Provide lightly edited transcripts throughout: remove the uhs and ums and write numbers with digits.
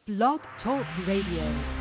Blog Talk Radio.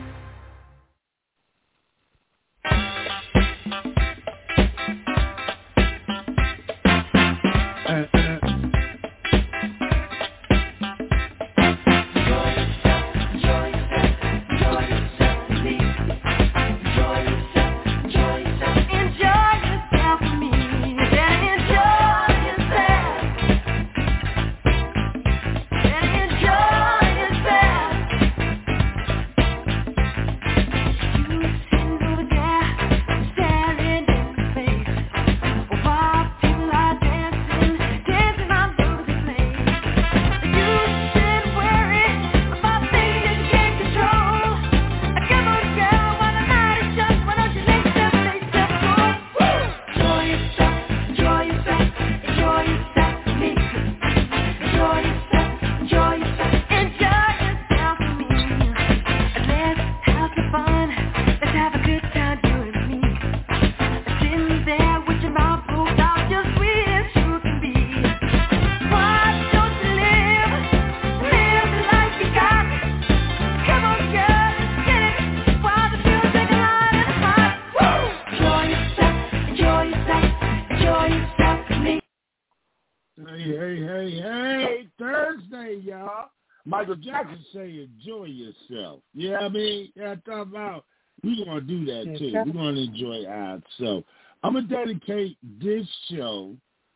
Michael Jackson say enjoy yourself. Yeah, I mean, I'm talking about we're going to do that too. We're going to enjoy ourselves. I'm going to dedicate this show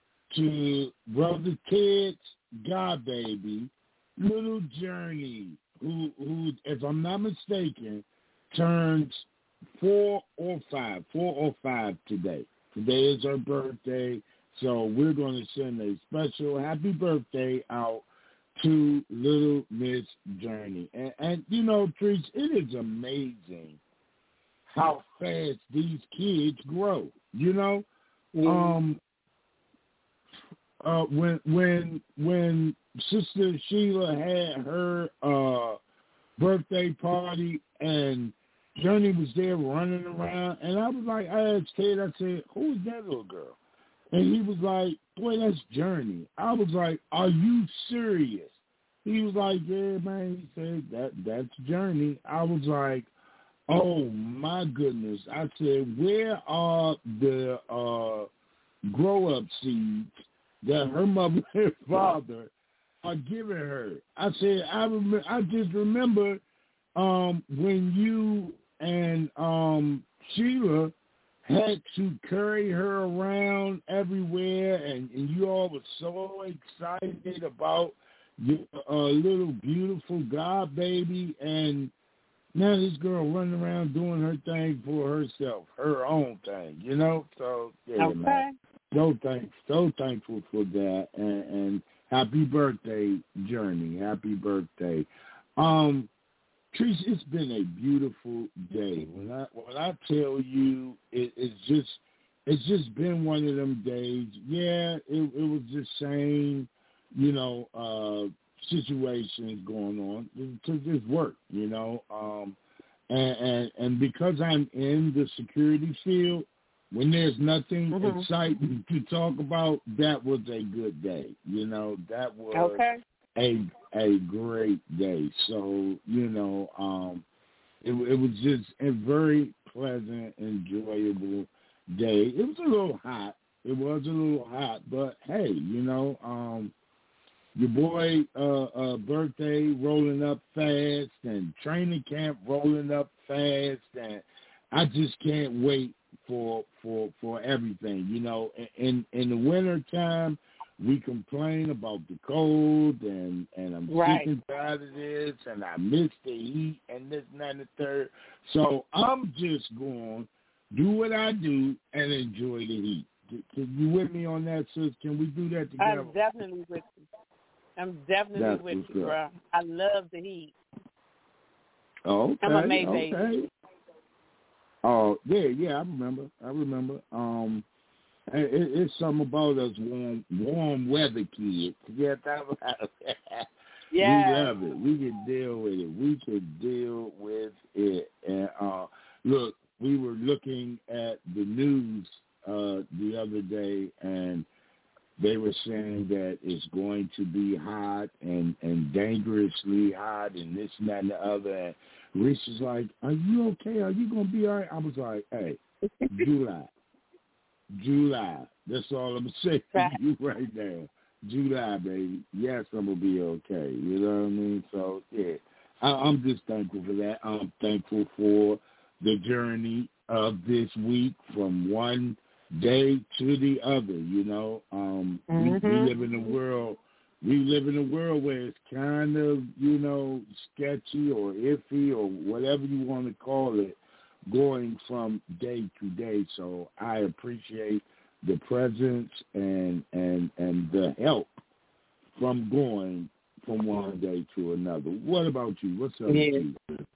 to Brother Ted's God Baby, Little Journey, who, if I'm not mistaken, turns 4 or 5 today. Today is her birthday, so we're going to send a special happy birthday out to Little Miss Journey. And you know, Trish, it is amazing how fast these kids grow. You know, when Sister Sheila had her birthday party and Journey was there running around, and I was like, I asked Ted, I said, who is that little girl? And he was like, boy, that's Journey. I was like, are you serious? He was like, yeah, man. He said, that's Journey. I was like, oh, my goodness. I said, where are the grow-up seeds that her mother and father are giving her? I said, I just remember when you and Sheila had to carry her around everywhere, and you all were so excited about your little beautiful God baby, and now this girl running around doing her thing for herself, her own thing, you know? So, yeah, okay. Man. So thankful for that, and happy birthday, Journey. Happy birthday. Trish, it's been a beautiful day. When I tell you, it's just been one of them days. Yeah, it was the same, you know, situations going on because there's work, you know, and because I'm in the security field, when there's nothing exciting to talk about, that was a good day, you know. That was a great day. So, you know, it was just a very pleasant, enjoyable day. It was a little hot. But hey, you know, your boy birthday rolling up fast, and training camp rolling up fast, and I just can't wait for everything. You know, in the winter time, we complain about the cold, and I'm sick and tired of this, and I miss the heat, and this, and that, and the third. So I'm just going to do what I do and enjoy the heat. Can you with me on that, sis? Can we do that together? I'm definitely with you. That's with you, bro. I love the heat. Oh, okay. I'm a May baby. Okay. Oh, yeah, I remember. It's something about us warm weather kids. Yeah, we love it. We can deal with it. And look, we were looking at the news the other day, and they were saying that it's going to be hot and dangerously hot and this and that and the other. And Rich was like, are you okay? Are you going to be all right? I was like, hey, July. That's all I'm saying to you right now. July, baby. Yes, I'm going to be okay. You know what I mean? So, yeah, I'm just thankful for that. I'm thankful for the journey of this week from one day to the other, you know. We live in a world where it's kind of, you know, sketchy or iffy or whatever you want to call it, going from day to day. So I appreciate the presence and the help from going from one day to another. What about you? What's up with you?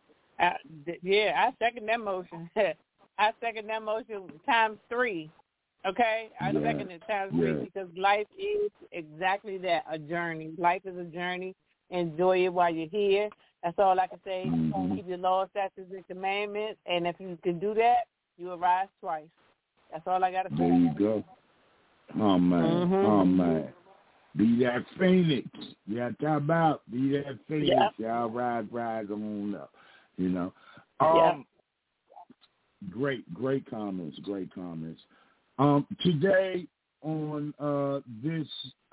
I second that motion. I second that motion times 3. Okay? I second it times 3 because life is exactly that, a journey. Life is a journey. Enjoy it while you're here. That's all I can say. Keep your laws, statutes, and commandments. And if you can do that, you will rise twice. That's all I got to say. There you go. Oh, man. Oh, man. Be that phoenix. Yeah, talk about be that phoenix. Y'all rise on up. You know. Great comments. Today on this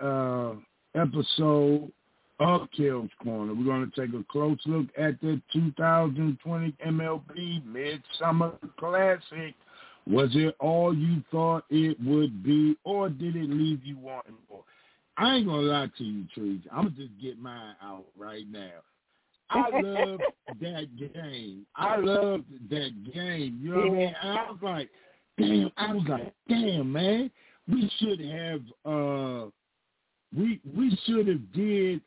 episode of Kale's Corner, we're going to take a close look at the 2020 MLB Midsummer Classic. Was it all you thought it would be, or did it leave you wanting more? I ain't going to lie to you, Trees. I'm going to just get mine out right now. I love that game. You know what I mean? And I was like, damn, man. We should have we should have did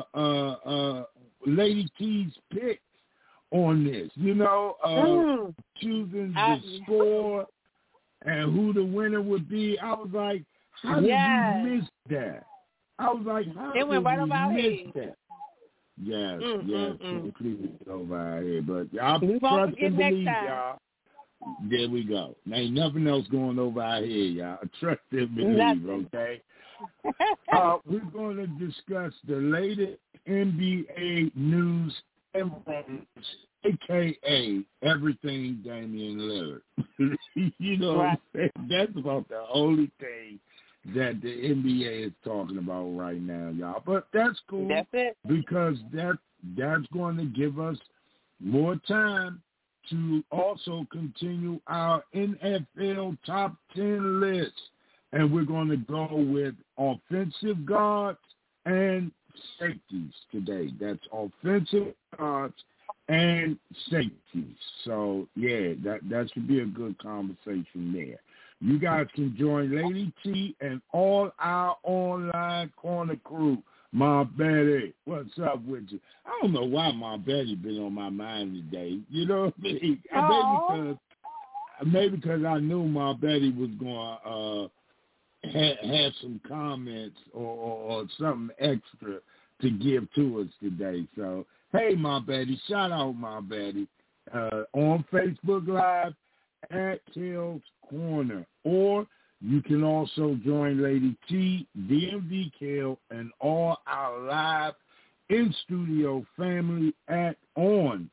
Lady T's picks on this. You know, choosing the score and who the winner would be. I was like, how did we miss that? I was like, how did we miss that? Yes, completely over our head. But y'all trust and believe, y'all. There we go. There ain't nothing else going over our head, y'all. Trust and believe, okay? We're going to discuss the latest NBA news and rumors, a.k.a. everything Damian Lillard. You know what I'm saying? That's about the only thing that the NBA is talking about right now, y'all. But that's cool. That's it. Because that's going to give us more time to also continue our NFL top 10 list. And we're going to go with offensive guards and safeties today. That's offensive guards and safeties. So, yeah, that should be a good conversation there. You guys can join Lady T and all our online corner crew. Ma Betty, what's up with you? I don't know why Ma Betty been on my mind today. You know what I mean? Maybe because I knew Ma Betty was going to have some comments or something extra to give to us today. So, hey, Ma Betty, shout out Ma Betty on Facebook Live at Kale's Corner, or you can also join Lady T, DMV Kale, and all our live in-studio family at on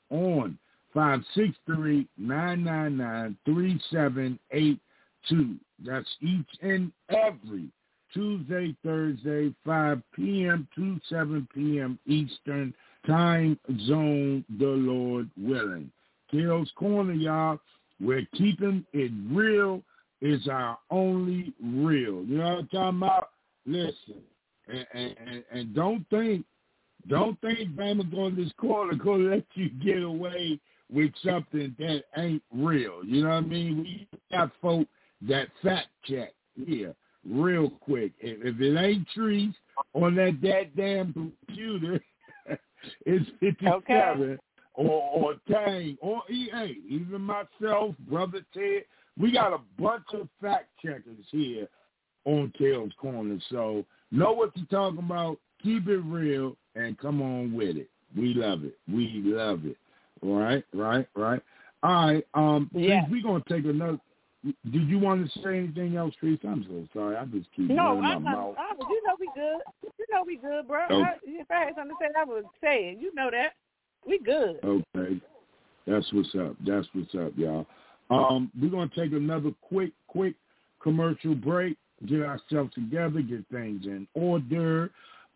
563-999-3782. That's each and every Tuesday, Thursday, 5 p.m. to 7 p.m. Eastern Time Zone, the Lord willing. Kale's Corner, y'all. We're keeping it real. Is our only real. You know what I'm talking about? Listen, and don't think Bama going this corner going to let you get away with something that ain't real. You know what I mean? We got folk that fact check here real quick. If it ain't trees on that damn computer, it's 57. Okay. Or Tang, or EA, even myself, Brother Ted. We got a bunch of fact checkers here on Kale's Corner. So know what you're talking about, keep it real, and come on with it. We love it. All right. All right. We're going to take another. did you want to say anything else, Trees? I'm so sorry. I just keep No, running my mouth. you know we good. You know we good, bro. Okay. If I had something to say, I would say it. You know that. We good. Okay. That's what's up. That's what's up, y'all. We're going to take another quick commercial break, get ourselves together, get things in order.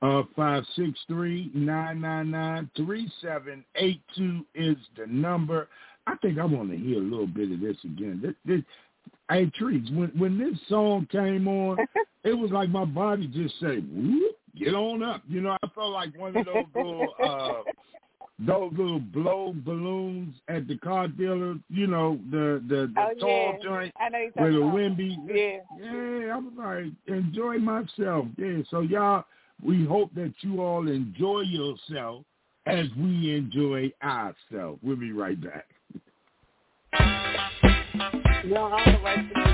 563-999-3782 is the number. I think I want to hear a little bit of this again. Hey, Trees, when this song came on, it was like my body just said, whoop, get on up. You know, I felt like one of those little blow balloons at the car dealer, you know, the tall joint where the wind be. Yeah, I was like, enjoy myself. Yeah, so y'all, we hope that you all enjoy yourself as we enjoy ourselves. We'll be right back. You're on the right to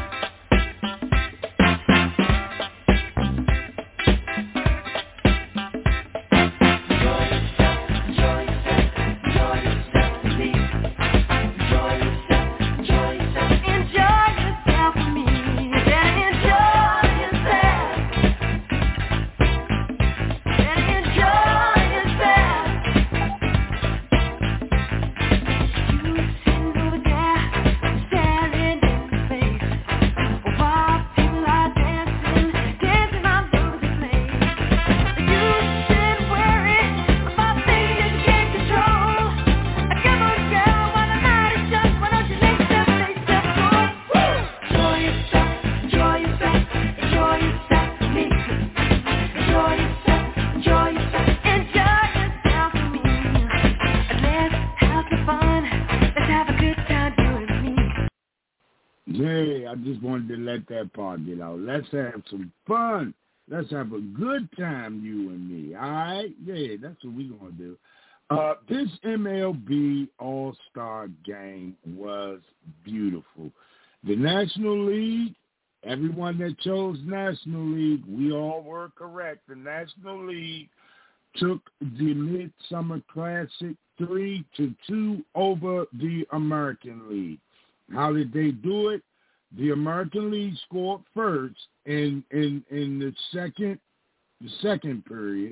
Yeah, I just wanted to let that part get out. Let's have some fun. Let's have a good time, you and me. All right? Yeah, that's what we're going to do. This MLB All-Star game was beautiful. The National League, everyone that chose National League, we all were correct. The National League took the Midsummer Classic 3-2 over the American League. How did they do it? The American League scored first in the second period.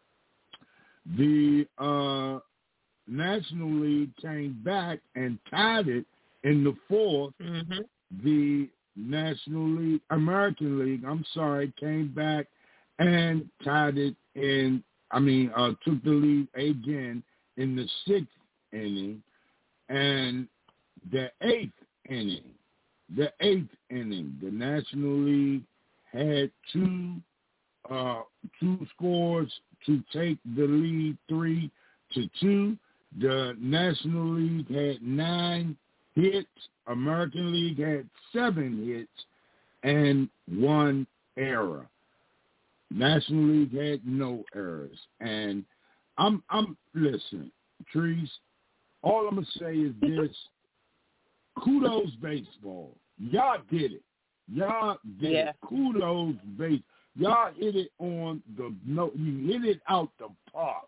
The National League came back and tied it in the fourth. Mm-hmm. The American League, came back and tied it took the lead again in the sixth inning. And the eighth inning, the National League had two scores to take the lead 3-2. The National League had 9 hits. American League had 7 hits and 1 error. National League had no errors. And I'm listening, Trees. All I'm gonna say is this. Kudos baseball. Y'all did it. Y'all did it. Kudos baseball. Y'all hit it on the note. You hit it out the park.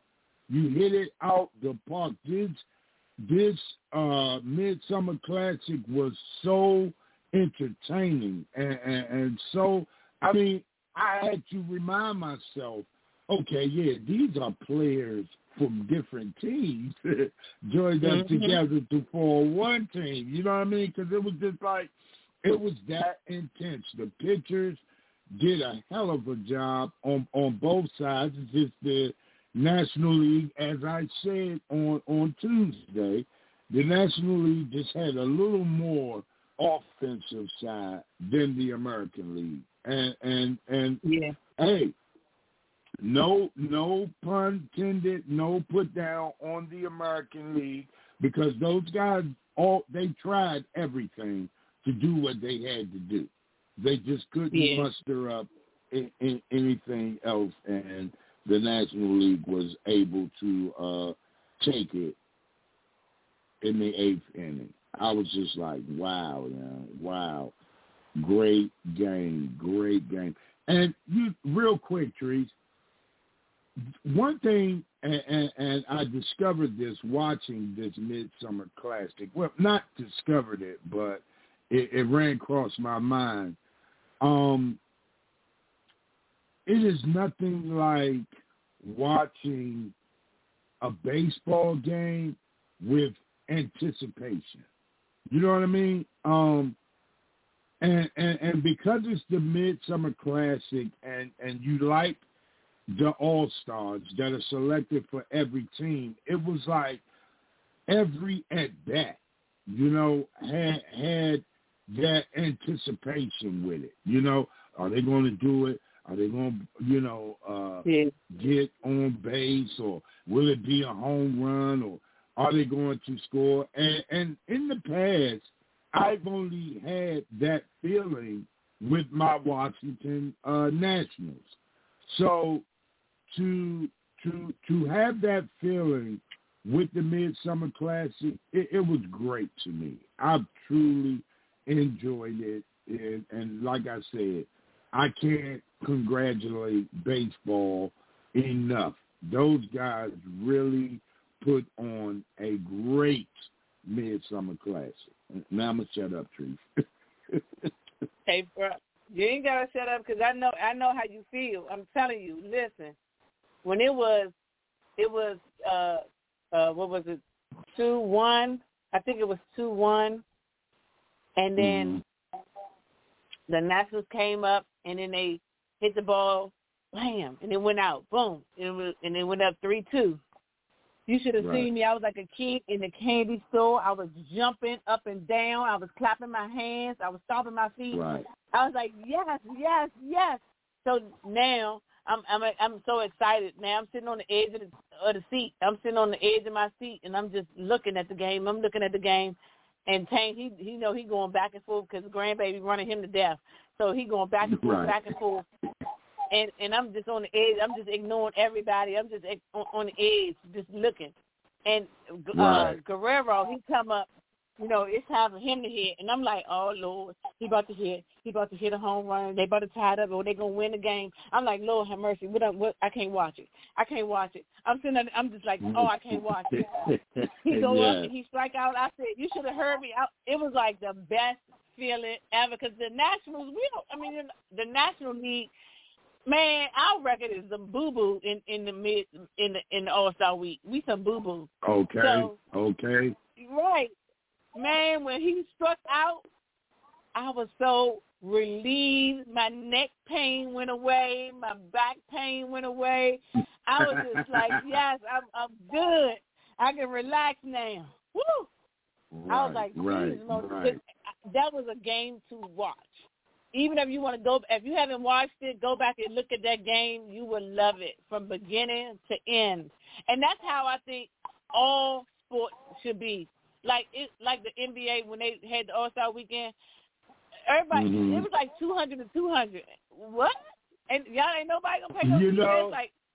This Midsummer Classic was so entertaining. And so, I had to remind myself, okay, yeah, these are players from different teams joined up together to form one team. You know what I mean? Because it was just like, it was that intense. The pitchers did a hell of a job on both sides. It's just the National League, as I said on Tuesday, the National League just had a little more offensive side than the American League. And hey, no pun intended, no put down on the American League, because those guys they tried everything to do what they had to do. They just couldn't muster up anything else, and the National League was able to take it in the 8th inning. I was just like, wow, man, wow. Great game. And you, real quick, Trees, one thing, and I discovered this watching this Midsummer Classic. Well, not discovered it, but it ran across my mind. It is nothing like watching a baseball game with anticipation. You know what I mean? And because it's the Midsummer Classic and you like the All-Stars that are selected for every team, it was like every at-bat, had that anticipation with it. Are they going to do it? Are they going to, get on base, or will it be a home run, or are they going to score? And in the past, I've only had that feeling with my Washington Nationals. So to have that feeling with the Midsummer Classic, it was great to me. I truly enjoyed it, and like I said, I can't congratulate baseball enough. Those guys really put on a great Midsummer Classic. Now I'm gonna shut up, Trees. Hey, bro, you ain't gotta shut up because I know how you feel. I'm telling you. Listen, when it was what was it, 2-1? I think it was 2-1, and then the Nationals came up, and then they hit the ball, bam, and it went out, boom, and it went up 3-2. You should have seen me. I was like a kid in the candy store. I was jumping up and down. I was clapping my hands. I was stomping my feet. Right. I was like, yes, yes, yes. So now I'm so excited. Now I'm sitting on the edge of the seat. I'm sitting on the edge of my seat, and I'm just looking at the game. I'm looking at the game, and Tank, he going back and forth because grandbaby running him to death. So he going back and forth, back and forth. And I'm just on the edge. I'm just ignoring everybody. I'm just on the edge, just looking. And Guerrero, he come up, it's time for him to hit. And I'm like, oh, Lord, he about to hit. He about to hit a home run. They about to tie it up, or they going to win the game. I'm like, Lord have mercy. What? I can't watch it. I can't watch it. I'm sitting there, I'm just like, oh, I can't watch it. He go up and he strike out. I said, you should have heard me. It was like the best feeling ever because the Nationals, the National League, man, our record is some boo boo in the All-Star week. We some boo boo. Okay. So, okay. Right, man. When he struck out, I was so relieved. My neck pain went away. My back pain went away. I was just like, yes, I'm good. I can relax now. Woo! Right, I was like, right. That was a game to watch. Even if you want to go, if you haven't watched it, go back and look at that game. You will love it from beginning to end. And that's how I think all sports should be. Like the NBA when they had the All-Star weekend, everybody, it was like 200 to 200. What? And y'all ain't nobody gonna pay no defense.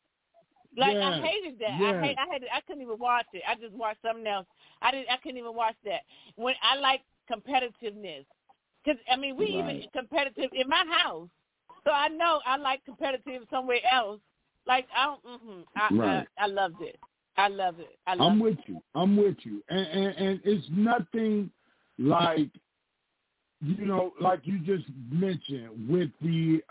Like I hated that. Yeah. I couldn't even watch it. I just watched something else. I couldn't even watch that. When I like competitiveness. Because, we even competitive in my house. So I know I like competitive somewhere else. Like, I loved it. I love it. I'm with you. And it's nothing like, like you just mentioned with the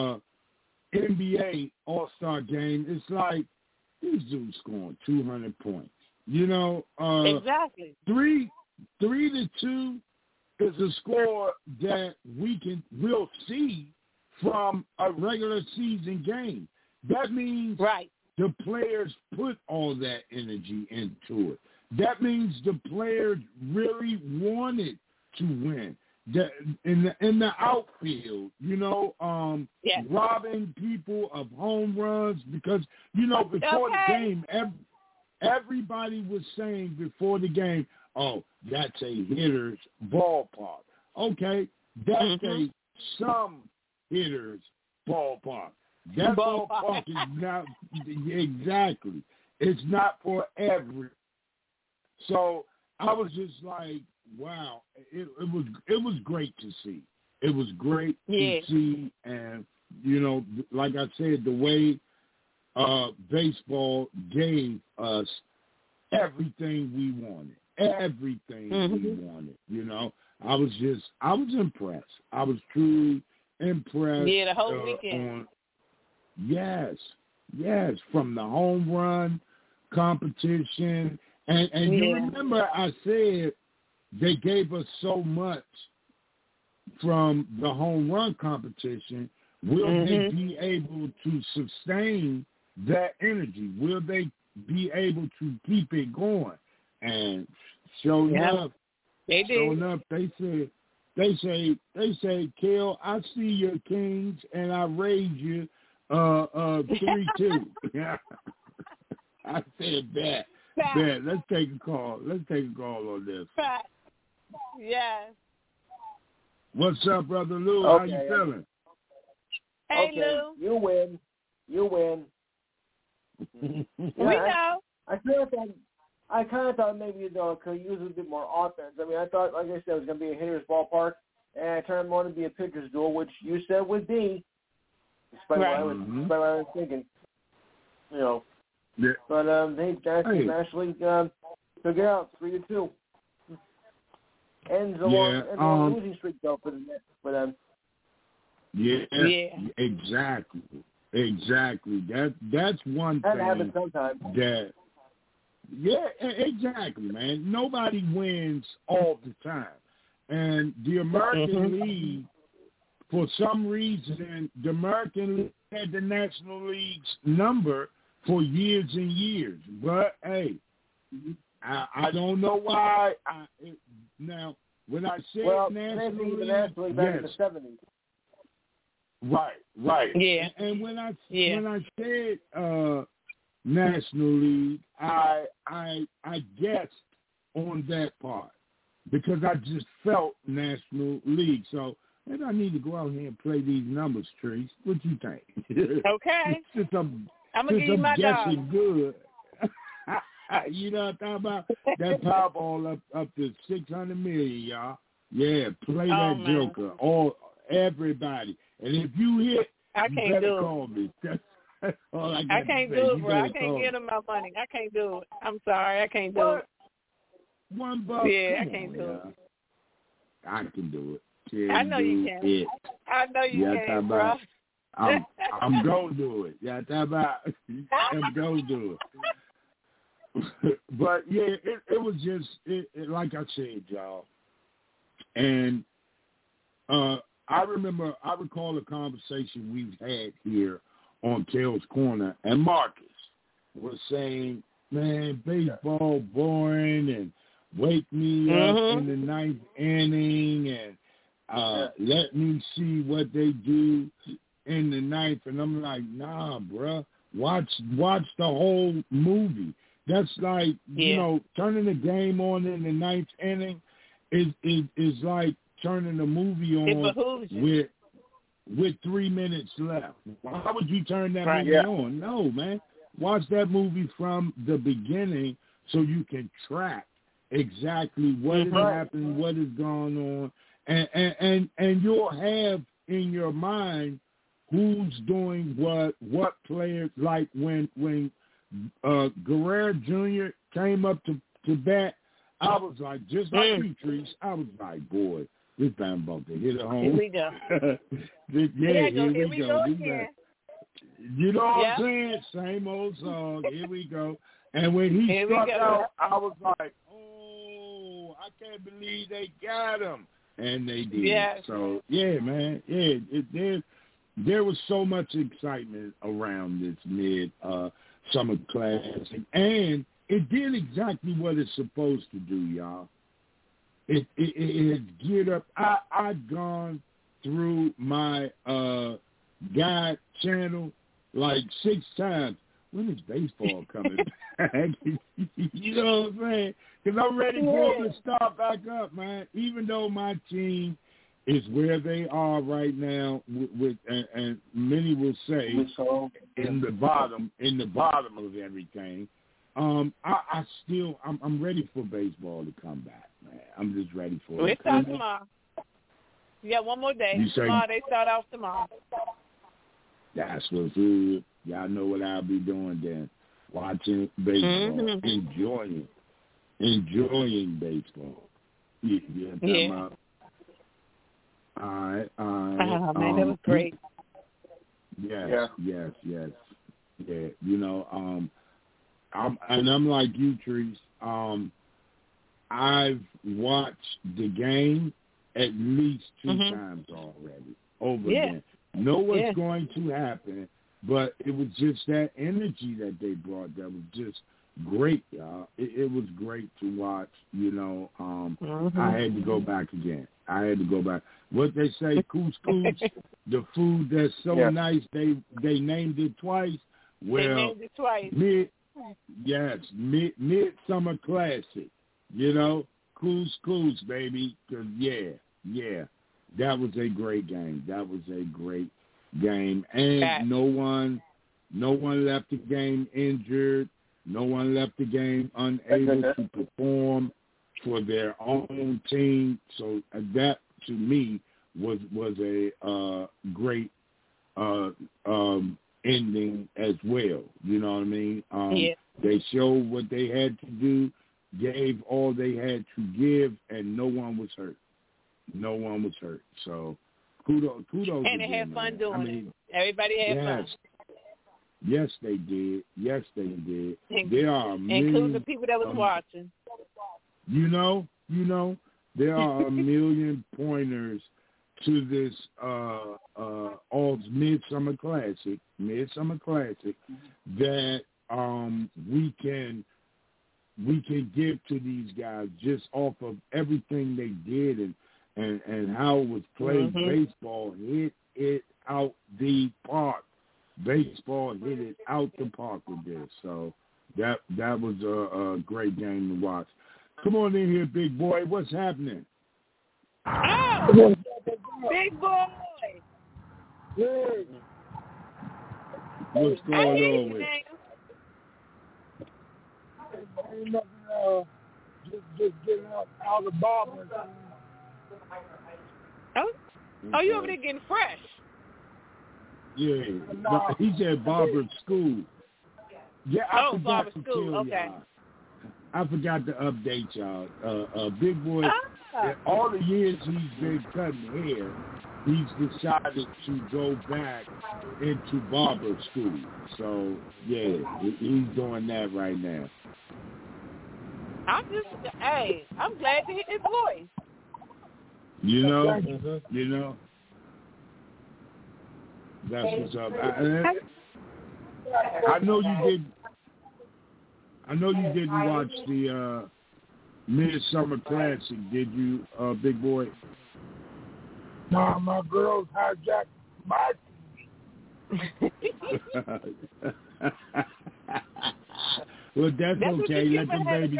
NBA All-Star game. It's like, these dudes scoring 200 points. Exactly. 3-2 is a score that we'll see from a regular season game. That means the players put all that energy into it. That means the players really wanted to win. In the outfield, robbing people of home runs because, before the game, everybody was saying before the game, oh, that's a hitter's ballpark. Okay, that's a some hitter's ballpark. That ballpark is not exactly. It's not for every. So I was just like, wow, it was great to see. It was great to see, and like I said, the way baseball gave us everything we wanted. Everything we wanted, you know. I was impressed. I was truly impressed. Yeah, the whole weekend. Yes, from the home run competition. And you remember I said they gave us so much from the home run competition. Will they be able to sustain that energy? Will they be able to keep it going? And sure enough, they say, Kel, I see your Kings and I raise you 3-2. I said that. Let's take a call. Let's take a call on this. Yes. What's up, Brother Lou? Okay. How you feeling? Hey, Lou. You win. We know. I kind of thought maybe could use a bit more offense. I mean, I thought, like I said, it was going to be a hitter's ballpark, and I turned more to be a pitcher's duel, which you said would be, despite what I was thinking. You know. Yeah. But they actually took it out 3-2. Ends a long losing streak though for them. Yeah. Exactly. That's one that thing. That happens sometimes. Exactly, man. Nobody wins all the time. And the American League, for some reason, the American League had the National League's number for years and years. But, hey, I don't know why. Now, when I said National League, back in the 70s. Right. Yeah. And when I said National League, I guessed on that part because I just felt National League. So maybe I need to go out here and play these numbers, Trace. What you think? Okay. Since I'm gonna give you my guessing dog. good. You know what I'm talking about? That Powerball up to $600 million, y'all. Yeah, play that man. Joker. All everybody. And if you hit, you better call me. That's all I can't do it, bro. I can't get them my money. I can't do it. I'm sorry, I can't do it. $1. Yeah, I can't do it. I can do it. I know you can. I know you can, bro. I'm gonna do it. Yeah, I'm gonna do it. But yeah, it was just like I said, y'all. And I recall a conversation we've had here on Kel's Corner, and Marcus was saying, "Man, baseball boring, and wake me up in the ninth inning, and let me see what they do in the ninth." And I'm like, "Nah, bruh, watch the whole movie." That's like turning the game on in the ninth inning is like turning the movie on with 3 minutes left. Why would you turn that movie on? No, man. Watch that movie from the beginning so you can track exactly what is happening, what is going on, and you'll have in your mind who's doing what players, like when Guerrero Jr. came up to bat, I was like, just like you, Trees, I was like, boy, this time about to hit it home. Here we go. Here we go again. You know what I'm saying? Same old song. Here we go. And when he struck out, I was like, oh, I can't believe they got him. And they did. Yeah. So, yeah, man. Yeah, there was so much excitement around this mid-summer classic. And it did exactly what it's supposed to do, y'all. It has geared up. I've gone through my guide channel like 6 times. When is baseball coming back? You know what I'm saying? Because I'm ready for them to start back up, man. Even though my team is where they are right now, with and many will say in the bottom of everything. I'm ready for baseball to come back, man. I'm just ready for it. We start tomorrow. Yeah, one more day. Tomorrow they start off tomorrow. That's what's good. Y'all know what I'll be doing then. watching baseball, enjoying baseball. Yeah. All right. Oh, man, that was great. Yes. Yeah. You know, I'm like you, Trees. I've watched the game at least 2 times already. Again. Know what's going to happen, but it was just that energy that they brought that was just great, y'all. It was great to watch, you know. I had to go back again. What they say, couscous, the food that's so nice, they named it twice. Well, they named it twice. Midsummer Classic, you know, couscous, baby. 'Cause yeah, that was a great game. And no one left the game injured. No one left the game unable to perform for their own team. So that, to me, was a great ending as well. You know what I mean? They showed what they had to do, gave all they had to give, and no one was hurt. So kudos. And they had fun doing it. Everybody had fun. Yes, they did. There are including the people that was watching. You know, there are a million pointers to this Midsummer Classic that we can give to these guys just off of everything they did and how it was played. Baseball hit it out the park. Baseball hit it out the park with this. So that was a great game to watch. Come on in here, big boy. What's happening? Oh, big boy. Good. What's going on with you? Just getting out of Barber. Oh, you over there getting fresh? Yeah, he said Barber School. Yeah, I forgot to tell y'all. I forgot to update y'all. Big boy, all the years he's been cutting hair, he's decided to go back into barber school. So, yeah, he's doing that right now. I'm glad to hear his voice. You know, that's what's up. I know you didn't watch the Midsummer Classic, did you, big boy? No, my girls hijacked my Well, that's okay. Let them babies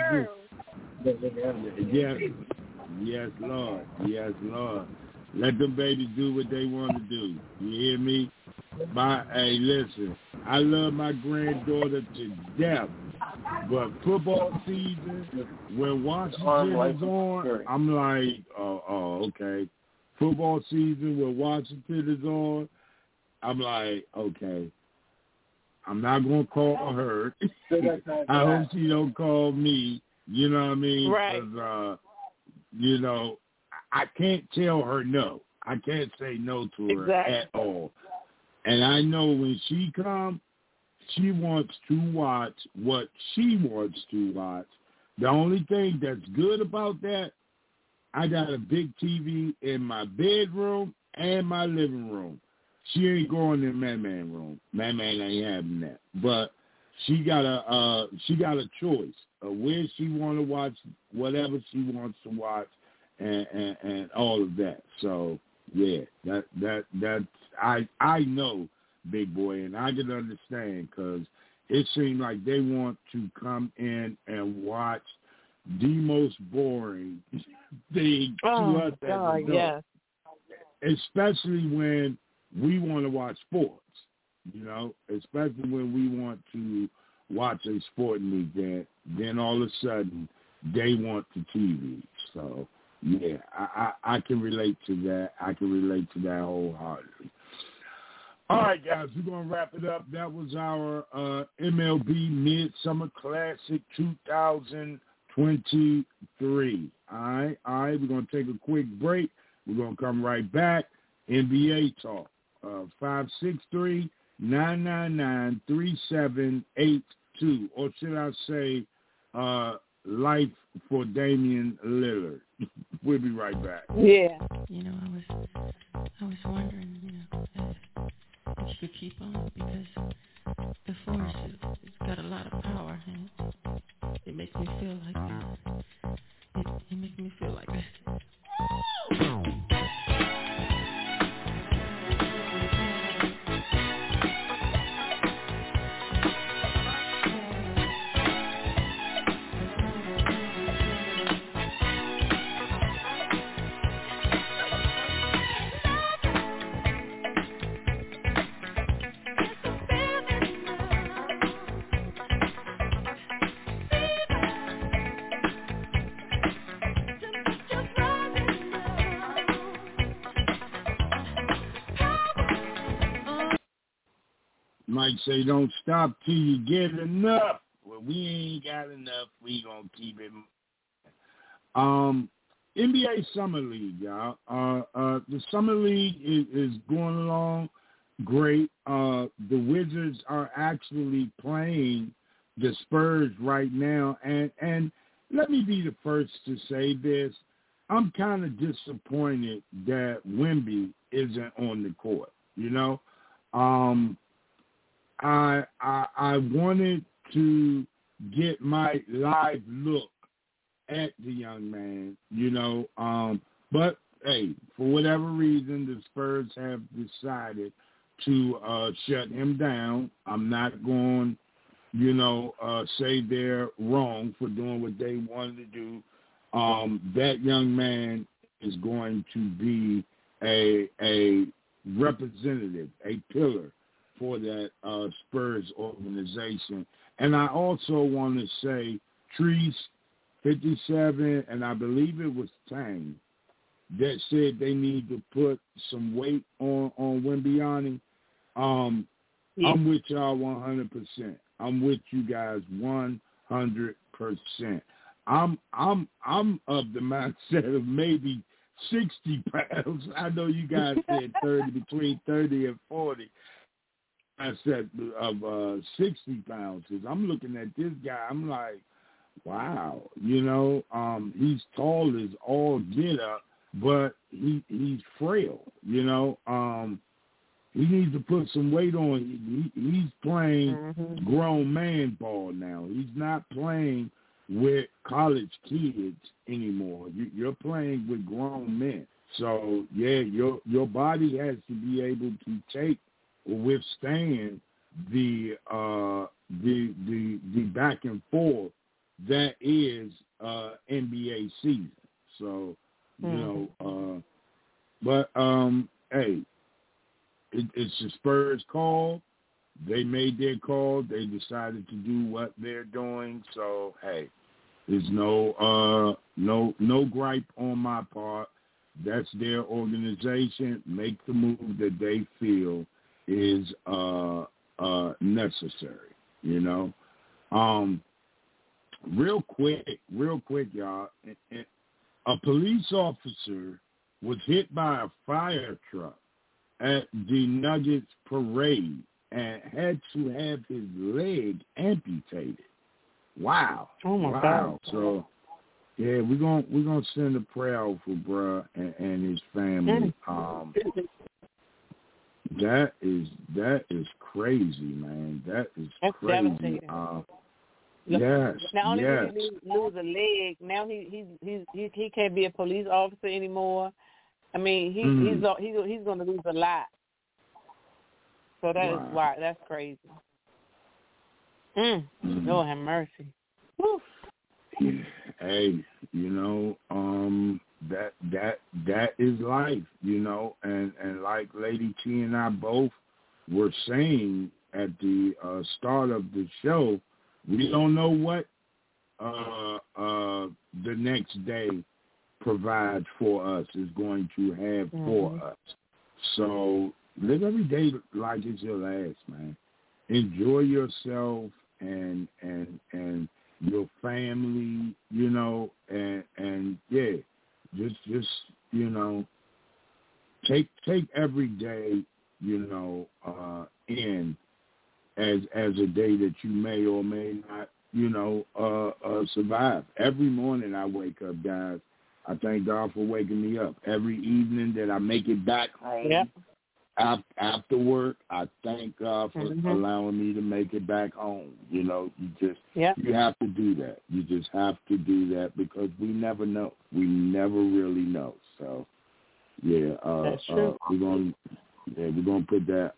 do. Yes, Lord. Let them babies do what they want to do. You hear me? Hey, listen, I love my granddaughter to death, but football season, when Washington is on, I'm like, oh, okay. Football season, when Washington is on, I'm like, okay. I'm not going to call her. I hope she don't call me. You know what I mean? Right. Because, I can't tell her no. I can't say no to her at all. And I know when she comes, she wants to watch what she wants to watch. The only thing that's good about that, I got a big TV in my bedroom and my living room. She ain't going in Man room. Man ain't having that. But she got a choice of where she want to watch whatever she wants to watch and all of that. So yeah, that's I know, big boy, and I can understand because it seemed like they want to come in and watch the most boring thing to us as adults. Yes. Especially when we want to watch sports, especially when we want to watch a sporting event, then all of a sudden they want the TV. So, yeah, I can relate to that. I can relate to that wholeheartedly. All right, guys, we're going to wrap it up. That was our MLB Midsummer Classic 2023. All right, we're going to take a quick break. We're going to come right back. NBA Talk, 563-999-3782, or should I say Life for Damian Lillard. We'll be right back. Yeah. You know, I was wondering, you know, if you could keep on, because the force it's got a lot of power, and it makes me feel like this. It makes me feel like this. Mike say, don't stop till you get enough. Well, we ain't got enough. We gonna keep it. NBA Summer League, y'all. The Summer League is going along great. The Wizards are actually playing the Spurs right now. And let me be the first to say this. I'm kind of disappointed that Wemby isn't on the court, you know. I wanted to get my live look at the young man, you know, but hey, for whatever reason, the Spurs have decided to shut him down. I'm not going, you know, say they're wrong for doing what they wanted to do. That young man is going to be a representative, a pillar for that Spurs organization. And I also want to say Treese, 57, and I believe it was Tang, that said they need to put some weight on Wembyani. I'm with y'all 100%. I'm with you guys 100%. I'm of the mindset of maybe 60 pounds. I know you guys said 30, between 30 and 40. I said of 60 pounds. Because I'm looking at this guy, I'm like, wow, you know, he's tall as all get up, but he's frail, you know. He needs to put some weight on. He's playing grown man ball now. He's not playing with college kids anymore. You're playing with grown men. So yeah, your body has to be able to take or withstand the back and forth that is NBA season. So you know, but hey, it's the Spurs' call. They made their call. They decided to do what they're doing. So hey, there's no gripe on my part. That's their organization. Make the move that they feel is necessary. You know. Real quick, y'all. A police officer was hit by a fire truck at the Nuggets parade and had to have his leg amputated. Wow. Oh my God. So yeah, we're gonna send a prayer out for bruh and his family. That is crazy, man. That's crazy. Devastating. Yes. Not only did he lose a leg, now he can't be a police officer anymore. I mean, he's going to lose a lot. So that is why that's crazy. Lord have mercy. Woo. Hey, you know, that is life, you know, and like Lady T and I both were saying at the start of the show, we don't know what the next day provides for us, is going to have for us. So Live every day like it's your last, man. Enjoy yourself and your family, you know, and yeah, just you know, take every day, you know, in as a day that you may or may not, you know, survive. Every morning I wake up, guys. I thank God for waking me up. Every evening that I make it back home. Yep. After work, I thank God for allowing me to make it back home. You know, you have to do that. You just have to do that because we never know. We never really know. So, yeah, that's true. we're gonna put that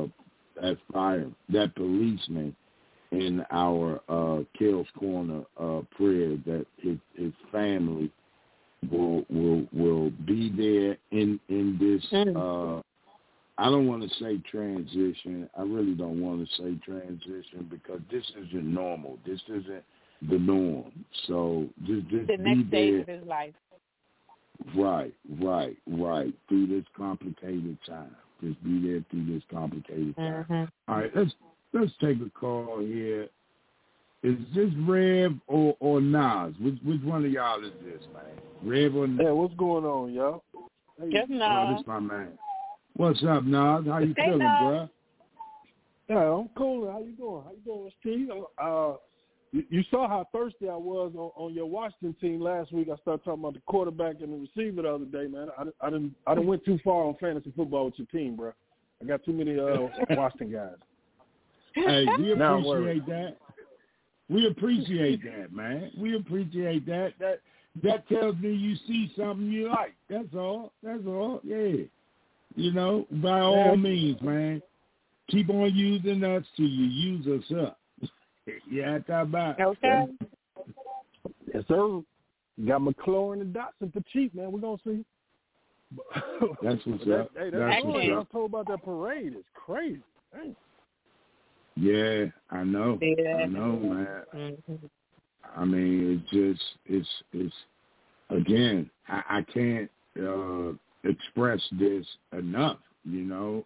that policeman in our Kale's Corner prayer that his family will be there in this. I don't want to say transition. I really don't want to say transition because this isn't normal. This isn't the norm. So just the be next there. stage of his life. Right. Through this complicated time. Just be there through this complicated time. All right, let's take a call here. Is this Rev or Nas? Which one of y'all is this, man? Rev or Nas? Yeah, what's going on, y'all? Hey. Just Nas. Oh, this my man. What's up, Nas? How you feeling, bro? Yeah, I'm cool. How you doing, Steve? You saw how thirsty I was on your Washington team last week. I started talking about the quarterback and the receiver the other day, man. I didn't went too far on fantasy football with your team, bro. I got too many Washington guys. Hey, we appreciate that. We appreciate that, man. We appreciate that. That tells me you see something you like. That's all. Yeah. You know, by all means, man. Keep on using us till you use us up. Yeah, that's about it. Okay. Yes, sir. Got McLaurin and Dotson for cheap, man. We're going to see. That's what's up. Hey, that's what's I up. told about that parade. It's crazy. Dang. Yeah, I know. Yeah. I know, man. Mm-hmm. I mean, it's again, I can't express this enough, you know.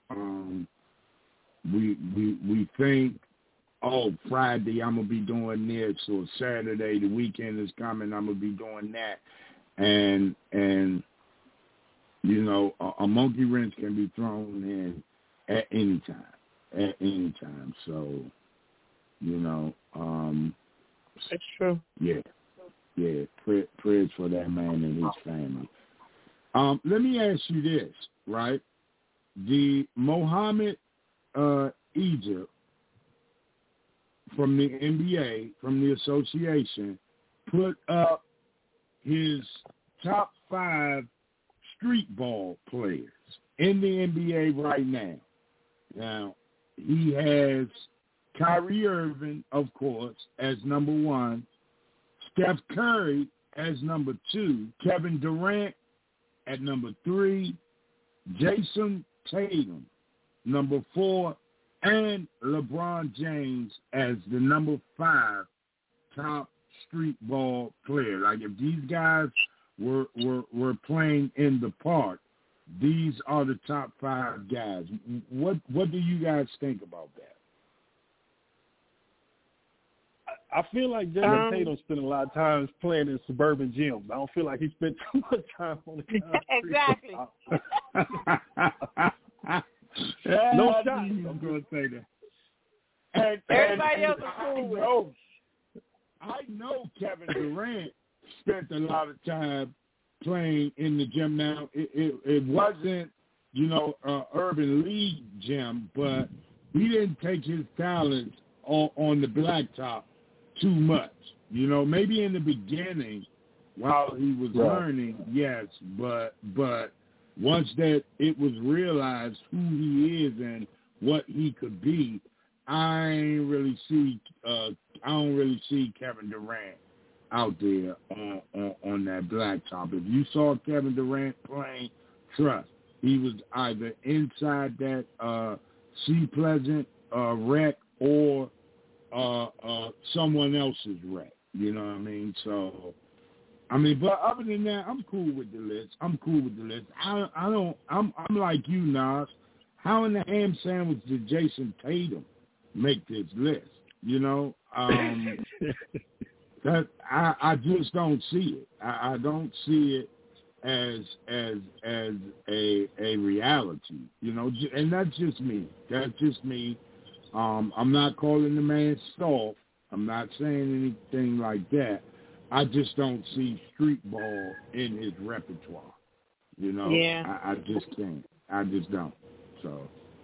We think, oh, Friday I'm gonna be doing this, or Saturday the weekend is coming, I'm gonna be doing that, and you know, a monkey wrench can be thrown in at any time. So, you know, that's true. Yeah. Prayers for that man and his family. Let me ask you this, right? The Mohamed Egypt from the NBA, from the association, put up his top 5 street ball players in the NBA right now. Now, he has Kyrie Irving, of course, as number 1, Steph Curry as number 2, Kevin Durant at number 3, Jason Tatum, number 4, and LeBron James as the number 5 top street ball player. Like if these guys were playing in the park, these are the top 5 guys. What do you guys think about that? I feel like Jason Tatum spent a lot of time playing in suburban gyms. I don't feel like he spent too much time on the Exactly. No shot. I'm going to say that. Everybody else is cool with it. I know Kevin Durant spent a lot of time playing in the gym. Now, it wasn't, you know, urban league gym, but he didn't take his talents on the blacktop too much. You know, maybe in the beginning while he was learning, yes, but once that it was realized who he is and what he could be, I don't really see Kevin Durant out there on that blacktop. If you saw Kevin Durant playing, trust, he was either inside that Sea Pleasant wreck or someone else's wreck. You know what I mean? So, I mean, but other than that, I'm cool with the list. I'm like you, Nas. how in the ham sandwich did Jason Tatum make this list? You know, that I just don't see it. I don't see it as a reality. You know, and that's just me. That's just me. I'm not calling the man soft. I'm not saying anything like that. I just don't see street ball in his repertoire. You know, yeah. I just can't. I just don't. So.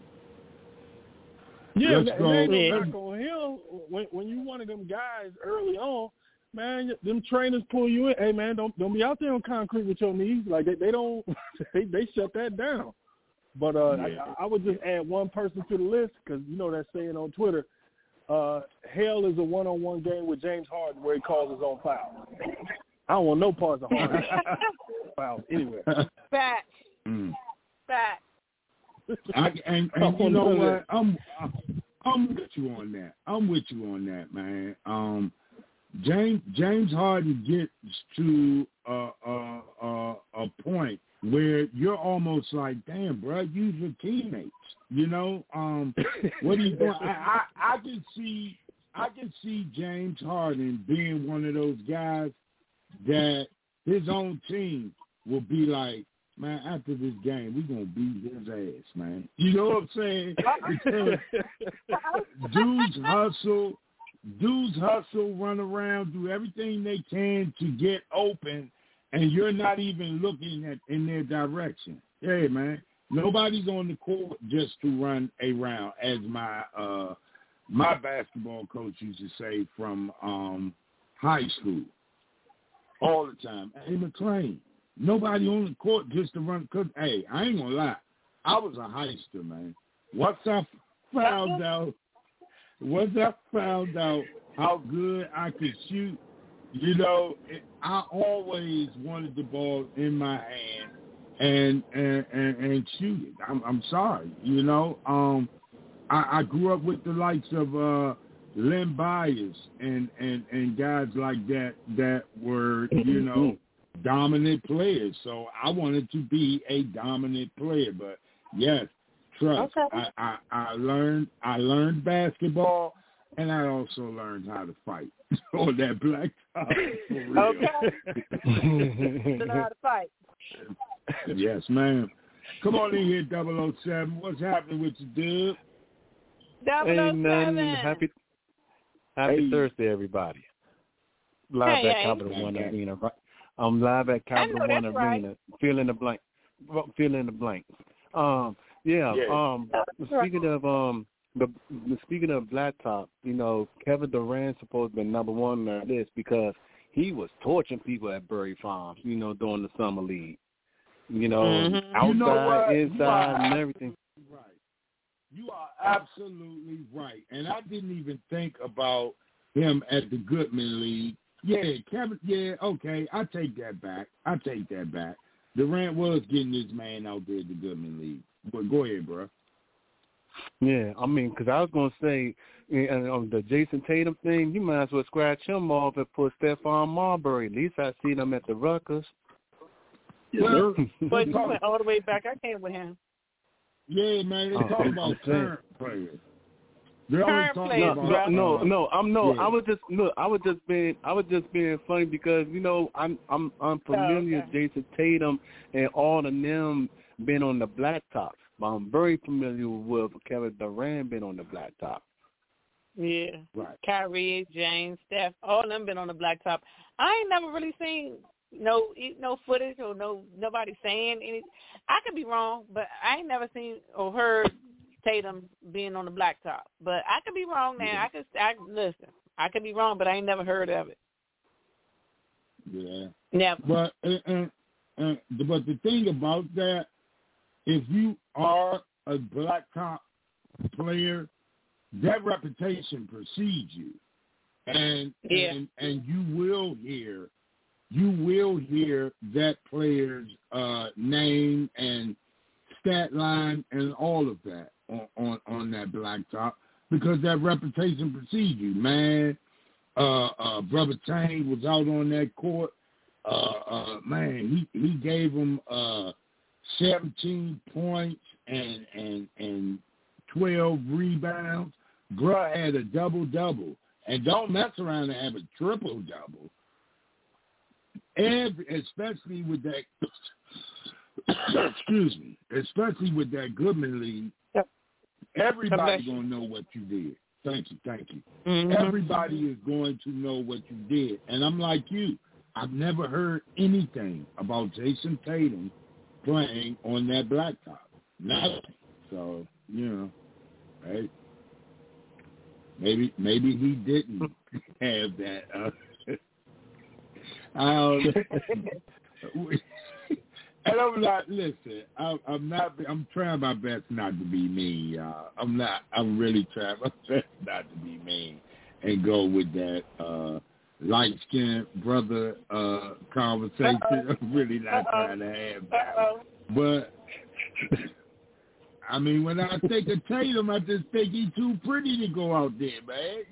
Yeah, Let's go. and ain't no knock on him. When you one of them guys early on, man, them trainers pull you in. Hey, man, don't be out there on concrete with your knees. Like they don't, they shut that down. But I would just add one person to the list because you know that saying on Twitter, hell is a one-on-one game with James Harden where he calls his own foul. I don't want no parts of Harden foul anywhere. Fact. Fact. And you know what? I'm with you on that. I'm with you on that, man. James Harden gets to a point where you're almost like, damn, bro, use your teammates. You know, what are you doing? I can see James Harden being one of those guys that his own team will be like, man, after this game, we're going to beat his ass, man. You know what I'm saying? Because dudes hustle, run around, do everything they can to get open, and you're not even looking in their direction. Hey, man, nobody's on the court just to run a round, as my basketball coach used to say from high school all the time. Hey, McClain. Nobody on the court just to run. Cause hey, I ain't gonna lie, I was a heister, man. Once I found out how good I could shoot, you know, I always wanted the ball in my hand and shoot it. I'm sorry, you know. I grew up with the likes of Len Bias and guys like that were, you know, dominant players. So I wanted to be a dominant player. But yes, trust. Okay. I learned basketball, and I also learned how to fight on that blacktop. Okay. You know how to fight. Yes, ma'am. Come on in here, 007. What's happening with you, dude? 007. Happy Thursday, everybody. Live at Capital One Arena. I'm live at Capital One Arena. Right. Fill in the blank. Speaking of blacktop, you know, Kevin Durant's supposed to be number one on this because he was torching people at Bury Farms, you know, during the summer league. You know, outside, inside, and everything. Right. You are absolutely right. And I didn't even think about him at the Goodman League. Yeah, Kevin, yeah, okay, I take that back. Durant was getting this man out there at the Goodman League. But go ahead, bro. Yeah, I mean, because I was going to say, on the Jason Tatum thing, you might as well scratch him off and put Stephon Marbury. At least I seen him at the Rutgers. Well, but you went all the way back. I came with him. Yeah, man, they talk about current players. Current players. I was just being funny because you know I'm familiar with Jason Tatum and all of them been on the blacktop. I'm very familiar with Kevin Durant been on the blacktop. Yeah, right. Kyrie, James, Steph, all of them been on the blacktop. I ain't never really seen no footage or nobody saying any. I could be wrong, but I ain't never seen or heard Tatum being on the blacktop. But I could be wrong now. Yeah. Listen. I could be wrong, but I ain't never heard of it. Yeah. Never. But but the thing about that, if you are a blacktop player, that reputation precedes you, and you will hear that player's name and stat line and all of that on that blacktop because that reputation precedes you, man. Brother Tang was out on that court. Man, he gave him 17 points and 12 rebounds. Bruh had a double-double. And don't mess around and have a triple-double. Especially with that, excuse me, especially with that Goodman lead, everybody's going to know what you did. Thank you. Mm-hmm. Everybody is going to know what you did. And I'm like you. I've never heard anything about Jason Tatum playing on that blacktop. Nothing. So, right? Maybe he didn't have that. And I'm not. Listen, I'm trying my best not to be mean, y'all. I'm really trying my best not to be mean and go with that light-skinned brother conversation. I'm really not trying to have that. But I mean, when I think of Tatum, I just think he's too pretty to go out there, man.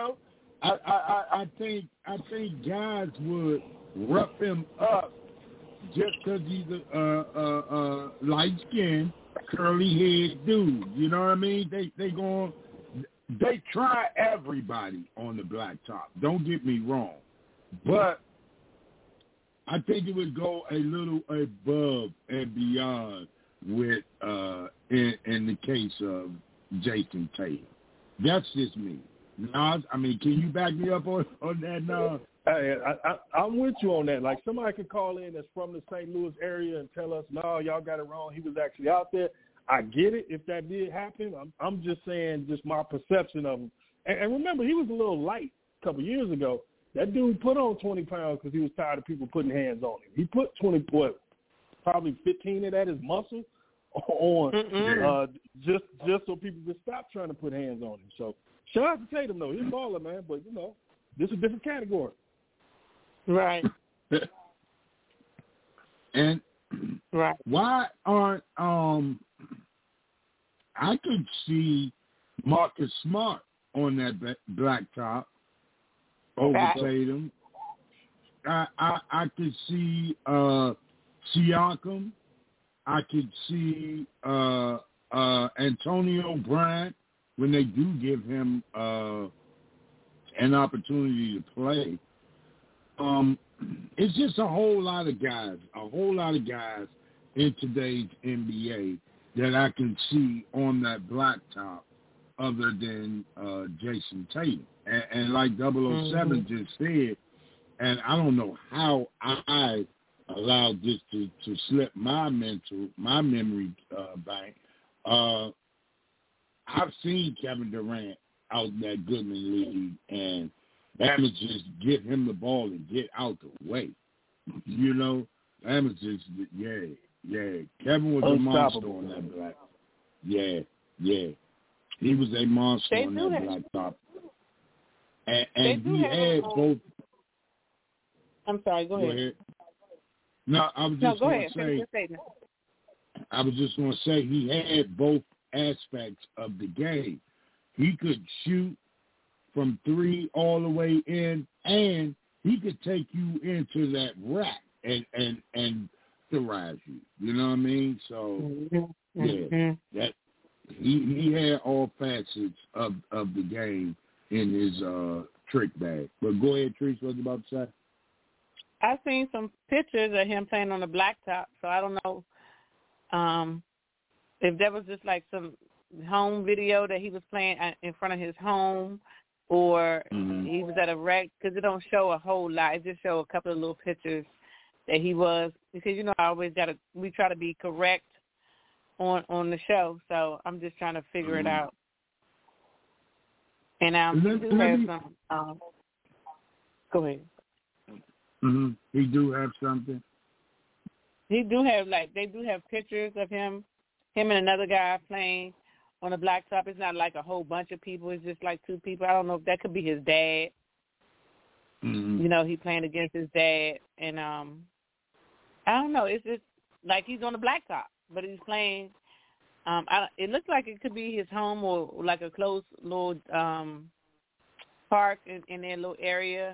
I think guys would rough him up just because he's a light-skinned, curly-haired dude. You know what I mean? They try everybody on the blacktop. Don't get me wrong, but I think it would go a little above and beyond with in the case of Jason Tatum. That's just me. Nas, I mean, can you back me up on that, Nas? Hey, I'm with you on that. Like, somebody could call in that's from the St. Louis area and tell us, no, y'all got it wrong. He was actually out there. I get it if that did happen. I'm just saying just my perception of him. And remember, he was a little light a couple years ago. That dude put on 20 pounds because he was tired of people putting hands on him. He put probably 15 of that, his muscle, on just so people could stop trying to put hands on him. So shout out to Tatum, though. He's a baller, man. But, this is a different category. Right. And right. Why aren't I could see Marcus Smart on that blacktop over Tatum. I could see Siakam. I could see Antonio Bryant when they do give him an opportunity to play. It's just a whole lot of guys in today's NBA that I can see on that blacktop other than Jason Tatum. And like 007 just said, and I don't know how I allowed this to slip my memory bank. I've seen Kevin Durant out in that Goodman League, and that was just give him the ball and get out the way. That was just, yeah. Kevin was a monster on that black. Yeah. He was a monster on that blacktop. And he had both. I'm sorry, go ahead. No, I was just going to say. I was just going to say he had both aspects of the game. He could shoot from three all the way in, and he could take you into that rack and terrorize you. You know what I mean? So that he had all facets of the game in his trick bag. But go ahead, Trish. What you about to say? I've seen some pictures of him playing on the blacktop, so I don't know if that was just like some home video that he was playing in front of his home, or he was at a rec, because it don't show a whole lot. It just show a couple of little pictures that he was, because we try to be correct on the show, so I'm just trying to figure it out. And he do have some. Go ahead. He do have something. He do have they do have pictures of him and another guy playing on the blacktop. It's not like a whole bunch of people. It's just like two people. I don't know if that could be his dad. He playing against his dad, and I don't know. It's just like he's on the blacktop, but he's playing. It looks like it could be his home or like a close little park in their little area.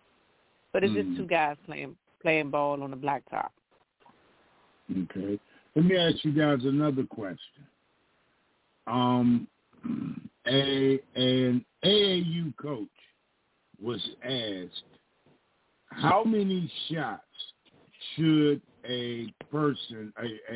But it's just two guys playing ball on the blacktop. Okay. Let me ask you guys another question. An AAU coach was asked, how many shots should a person,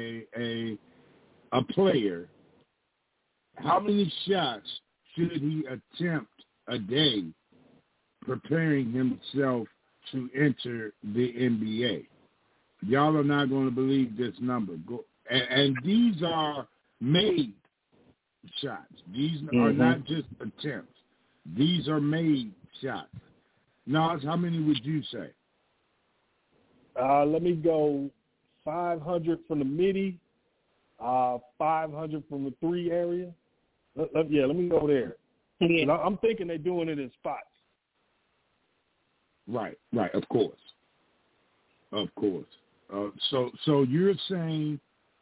a player, how many shots should he attempt a day preparing himself to enter the NBA? Y'all are not going to believe this number. And these are made shots. These are not just attempts. These are made shots. Nas, how many would you say? Let me go 500 from the midi, 500 from the 3 area. Let me go there. Yeah. I'm thinking they're doing it in spots. Right, of course. So you're saying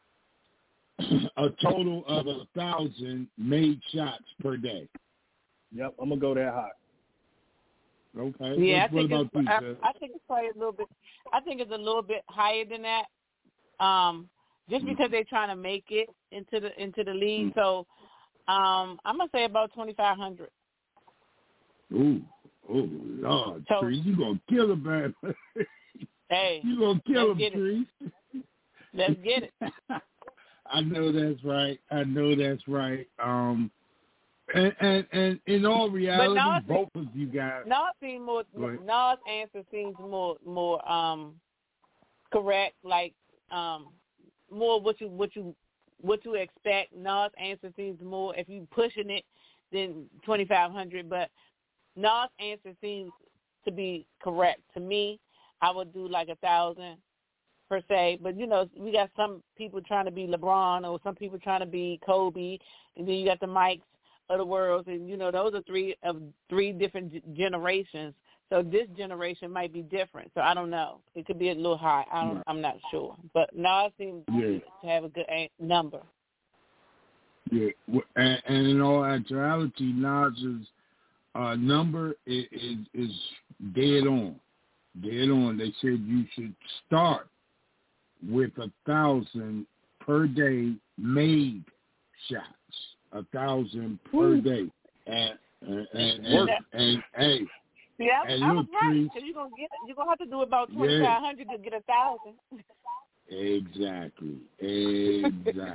a total of 1,000 made shots per day. Yep, I'm gonna go that high. Okay. Yeah, what about you, I think it's probably a little bit. I think it's a little bit higher than that. Just because they're trying to make it into the league. So I'm gonna say about 2,500. Ooh, Lord, so, Trees, you gonna kill him, man. Hey, you gonna kill him, Trees. Let's get it. I know that's right. And in all reality, both of you guys. Nas' answer seems more correct, like more what you expect. Nas' answer seems more, if you pushing it, than 2,500. But Nas' answer seems to be correct to me. I would do like 1,000 per se, but we got some people trying to be LeBron, or some people trying to be Kobe, and then you got the Mikes of the world, and those are three different generations. So this generation might be different. So I don't know. It could be a little high. I'm not sure, but Nas seems to have a good number. Yeah, and in all actuality, Nas's number is dead on. Dead on. They said you should start with 1,000 per day made shots. 1,000 per day. And hey. Yeah, and I was look, right. Trees, So you're gonna have to do about 2,500 to get 1,000. Exactly. You're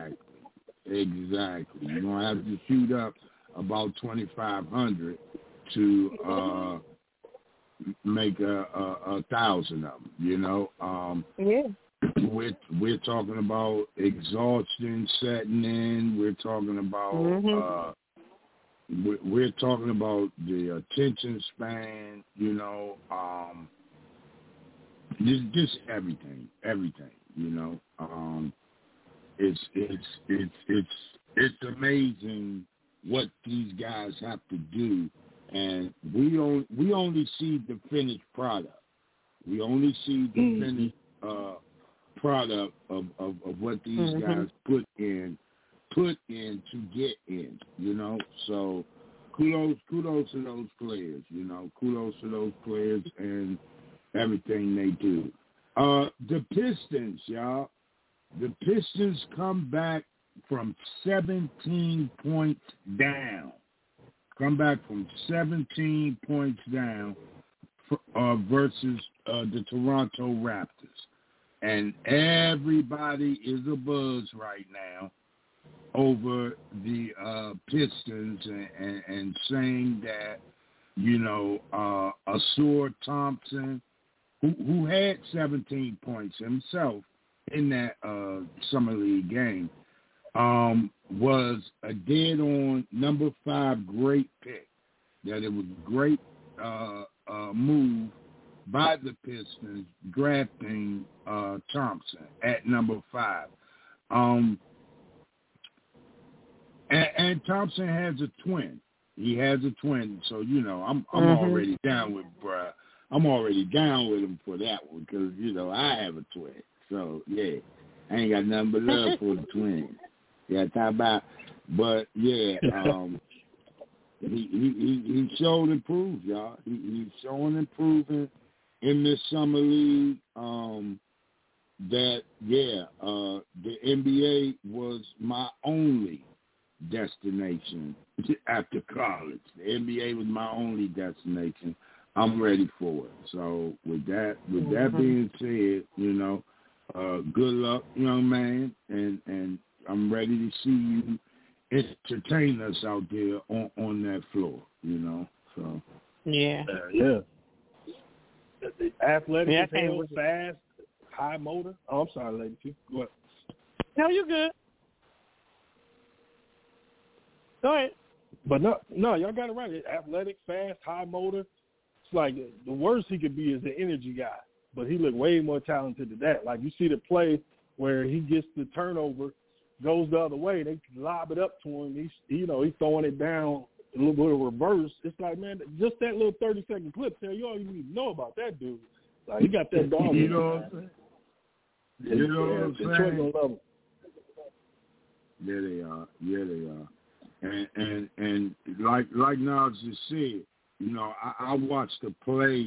gonna have to shoot up about 2,500 to make 1,000 of them. We're talking about exhaustion setting in. We're talking about we're talking about the attention span. Just everything. It's amazing what these guys have to do. And we only see the finished product. We only see the finished product of what these guys put in to get in. So kudos to those players. Kudos to those players and everything they do. The Pistons, y'all. The Pistons come back from 17 points down. Come back from 17 points down versus the Toronto Raptors. And everybody is abuzz right now over the Pistons and saying that, Ausar Thompson, who had 17 points himself in that summer league game, was a dead-on number 5 great pick, that it was a great move by the Pistons drafting Thompson at number 5. And Thompson has a twin. He has a twin, so, I'm already down with bruh. I'm already down with him for that one because, I have a twin. So, yeah, I ain't got nothing but love for the twins. Yeah, talk about, but yeah, he showed improved, y'all. He's showing improvement in this summer league. that the NBA was my only destination after college. The NBA was my only destination. I'm ready for it. So with that being said, good luck, young man, and I'm ready to see you entertain us out there on that floor. So yeah. Athletic, fast, high motor. Oh, I'm sorry, lady. Too. Go ahead. No, you're good. Go ahead. But no, y'all got it right. Athletic, fast, high motor. It's like the worst he could be is the energy guy, but he looked way more talented than that. Like you see the play where he gets the turnover, goes the other way, they lob it up to him. He's throwing it down a little bit of reverse. It's like, man, just that little 30-second clip tell you all you need to know about that dude. Like he got that dog. You know what I'm saying? You know what I'm saying? Detroit gonna love him. Yeah, they are. And like Nas just said, I watched the play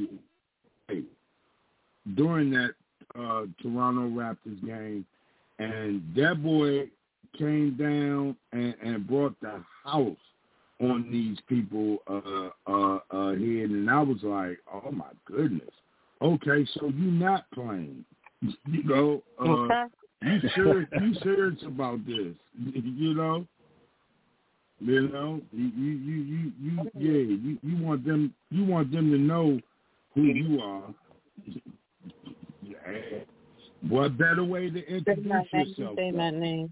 during that Toronto Raptors game, and that boy came down and brought the house on these people head, and I was like, oh my goodness. Okay, so you're not playing. Okay. You serious about this? You want them to know who you are. What better way to introduce yourself? Say my name.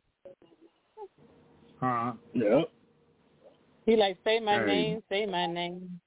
Huh? Yeah. He like, say my name, say my name.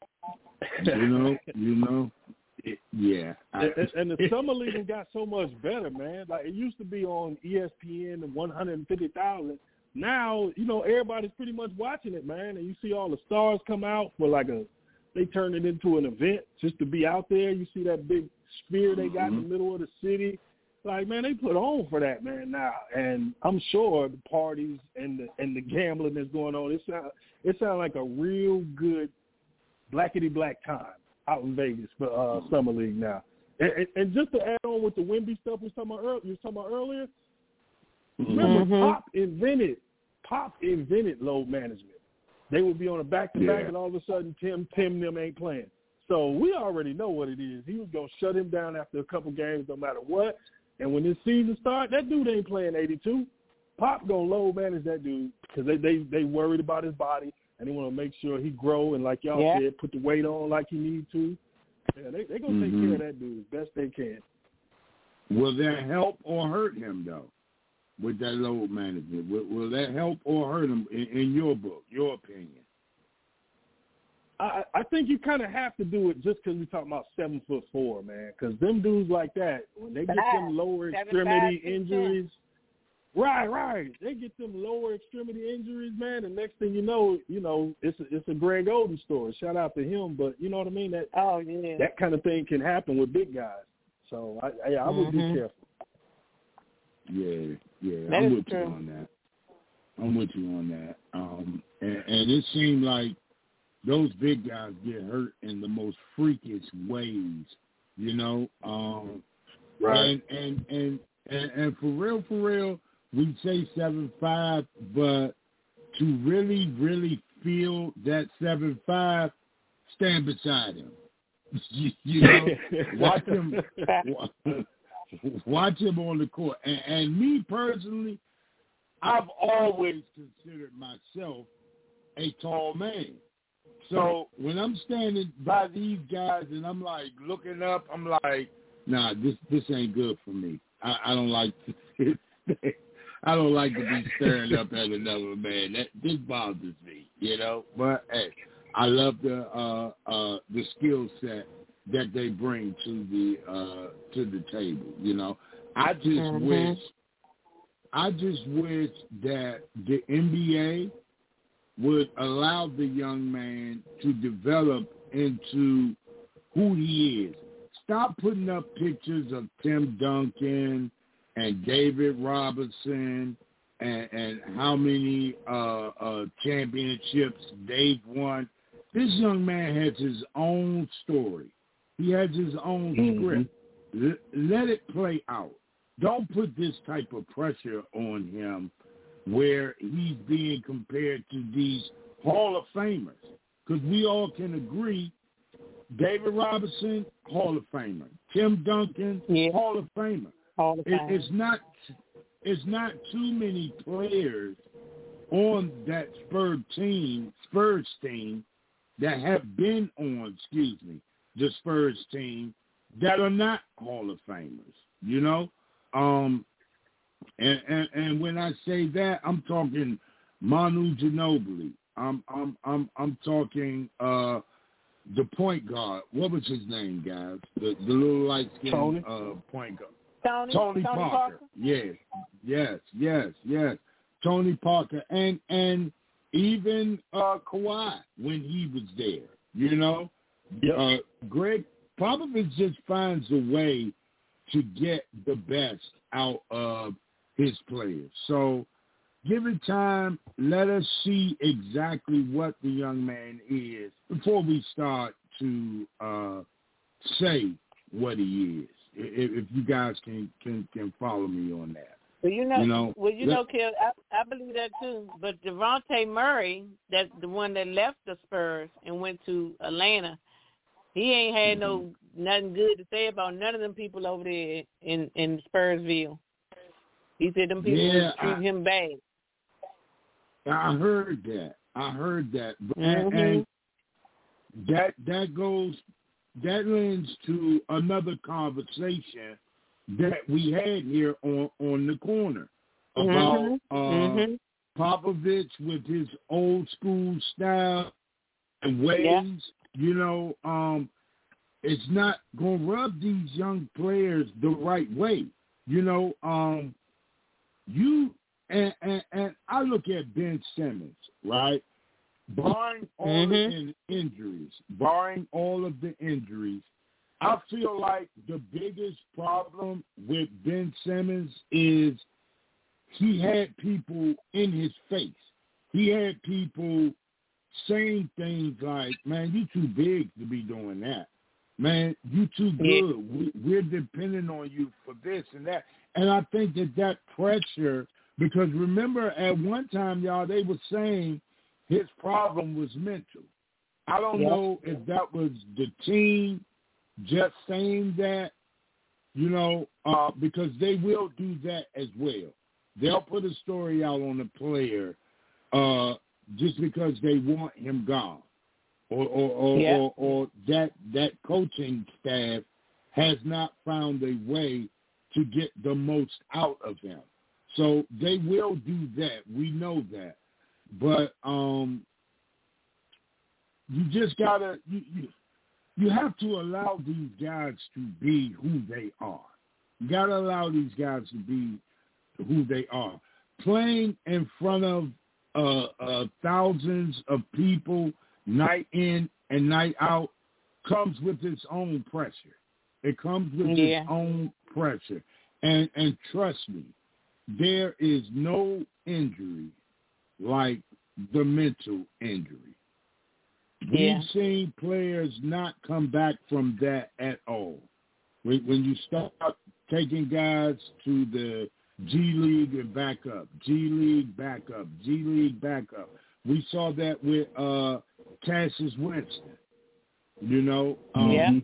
Yeah. And the summer league got so much better, man. Like it used to be on ESPN and 150,000. Now, everybody's pretty much watching it, man. And you see all the stars come out for they turn it into an event just to be out there. You see that big sphere they got in the middle of the city. Like, man, they put on for that, man, now. And I'm sure the parties and the gambling that's going on, it sounds like a real good blackety-black time out in Vegas for Summer League now. And just to add on with the Wemby stuff you were talking about earlier, remember Pop invented load management. They would be on a back-to-back, and all of a sudden Tim them ain't playing. So we already know what it is. He was going to shut him down after a couple games no matter what. And when this season starts, that dude ain't playing 82. Pop going to load manage that dude because they worried about his body, and they want to make sure he grow and, like y'all said, put the weight on like he need to. Yeah, they going to take care of that dude as best they can. Will that help or hurt him, though, with that load management? Will that help or hurt him in your book, your opinion? I think you kind of have to do it just because we're talking about 7'4", man. Because them dudes like that, when they get them lower extremity injuries, right, they get them lower extremity injuries, man. And next thing you know, it's a Greg Oden story. Shout out to him, but you know what I mean. That kind of thing can happen with big guys. So I would be careful. Yeah, I'm with you on that. And it seemed like those big guys get hurt in the most freakish ways, Right. And for real, we say 7'5", but to really, really feel that 7'5", stand beside him. Watch him on the court. And me personally, I've always considered myself a tall man. So when I'm standing by these guys and I'm like looking up, I'm like, nah, this ain't good for me. I don't like to I don't like to be staring up at another man. This bothers me, But hey, I love the skill set that they bring to the table. I just wish that the NBA would allow the young man to develop into who he is. Stop putting up pictures of Tim Duncan and David Robinson and how many championships they've won. This young man has his own story. He has his own script. Let it play out. don't put this type of pressure on him where he's being compared to these Hall of Famers. Because we all can agree, David Robinson, Hall of Famer. Tim Duncan, Hall of Famer. Hall of Famer. It's not too many players on that Spurs team that have been on, the Spurs team that are not Hall of Famers, you know? And when I say that, I'm talking Manu Ginobili. I'm talking the point guard. What was his name, guys? The little light-skinned point guard. Tony Parker. Yes. Tony Parker and even Kawhi when he was there. You know, Greg Popovich just finds a way to get the best out of his players. So give it time. Let us see exactly what the young man is before we start to say what he is. If you guys can follow me on that. Well, Kel, I believe that too. But Devontae Murray, that's the one that left the Spurs and went to Atlanta, he ain't had nothing good to say about none of them people over there in Spursville. He said them people treat him bad. I heard that. And that lends to another conversation that we had here on the corner about Popovich with his old school style and ways. Yeah. You know, it's not going to rub these young players the right way. You know, and I look at Ben Simmons, right? Barring all of the injuries, I feel like the biggest problem with Ben Simmons is he had people in his face. He had people saying things like, man, you too big to be doing that. Man, you too good. We're depending on you for this and that. And I think that pressure, because remember at one time, y'all, they were saying his problem was mental. I don't know if that was the team just saying that, you know, because they will do that as well. They'll put a story out on the player just because they want him gone, or that coaching staff has not found a way to get the most out of him. So they will do that. We know that. But you just gotta you have to allow these guys to be who they are. You gotta allow these guys to be who they are. Playing in front of thousands of people night in and night out comes with its own pressure. It comes with its own pressure. And trust me, there is no injury like the mental injury. We've seen players not come back from that at all. When you start taking guys to the G League and back up, G League back up, G League back up. We saw that with Cassius Winston, you know. And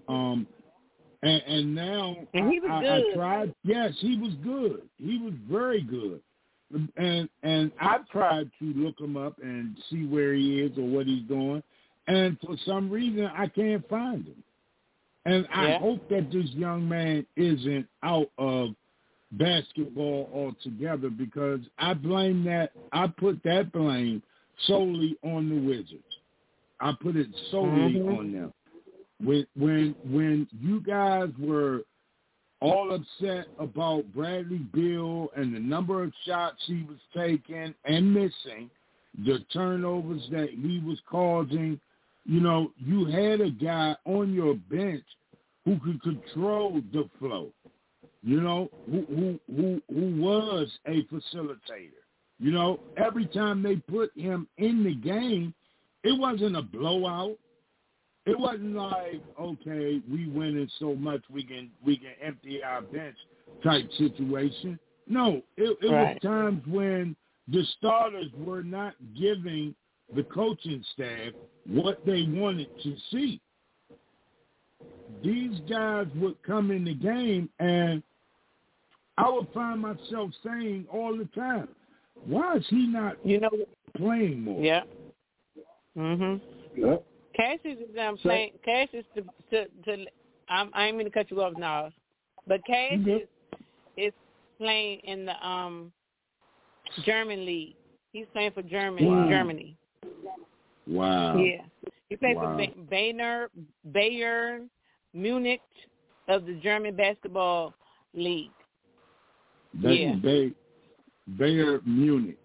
now and he was good. I tried. Yes, he was good. He was very good. And I've tried to look him up and see where he is or what he's doing. And for some reason, I can't find him. And I hope that this young man isn't out of basketball altogether, because I put that blame solely on the Wizards. I put it solely on them. When you guys were all upset about Bradley Beal and the number of shots he was taking and missing, the turnovers that he was causing, you know, you had a guy on your bench who could control the flow, you know, who was a facilitator. You know, every time they put him in the game, it wasn't a blowout. It wasn't like, okay, we winning so much we can empty our bench type situation. No, it was times when the starters were not giving the coaching staff what they wanted to see. These guys would come in the game, and I would find myself saying all the time, why is he not playing more? Yeah. Yeah. Cassius is playing. Cassius I ain't mean to cut you off now, but Cassius is playing in the German league. He's playing for Germany. Wow. Yeah. He plays for Bayern Munich of the German basketball league. Bayern Munich.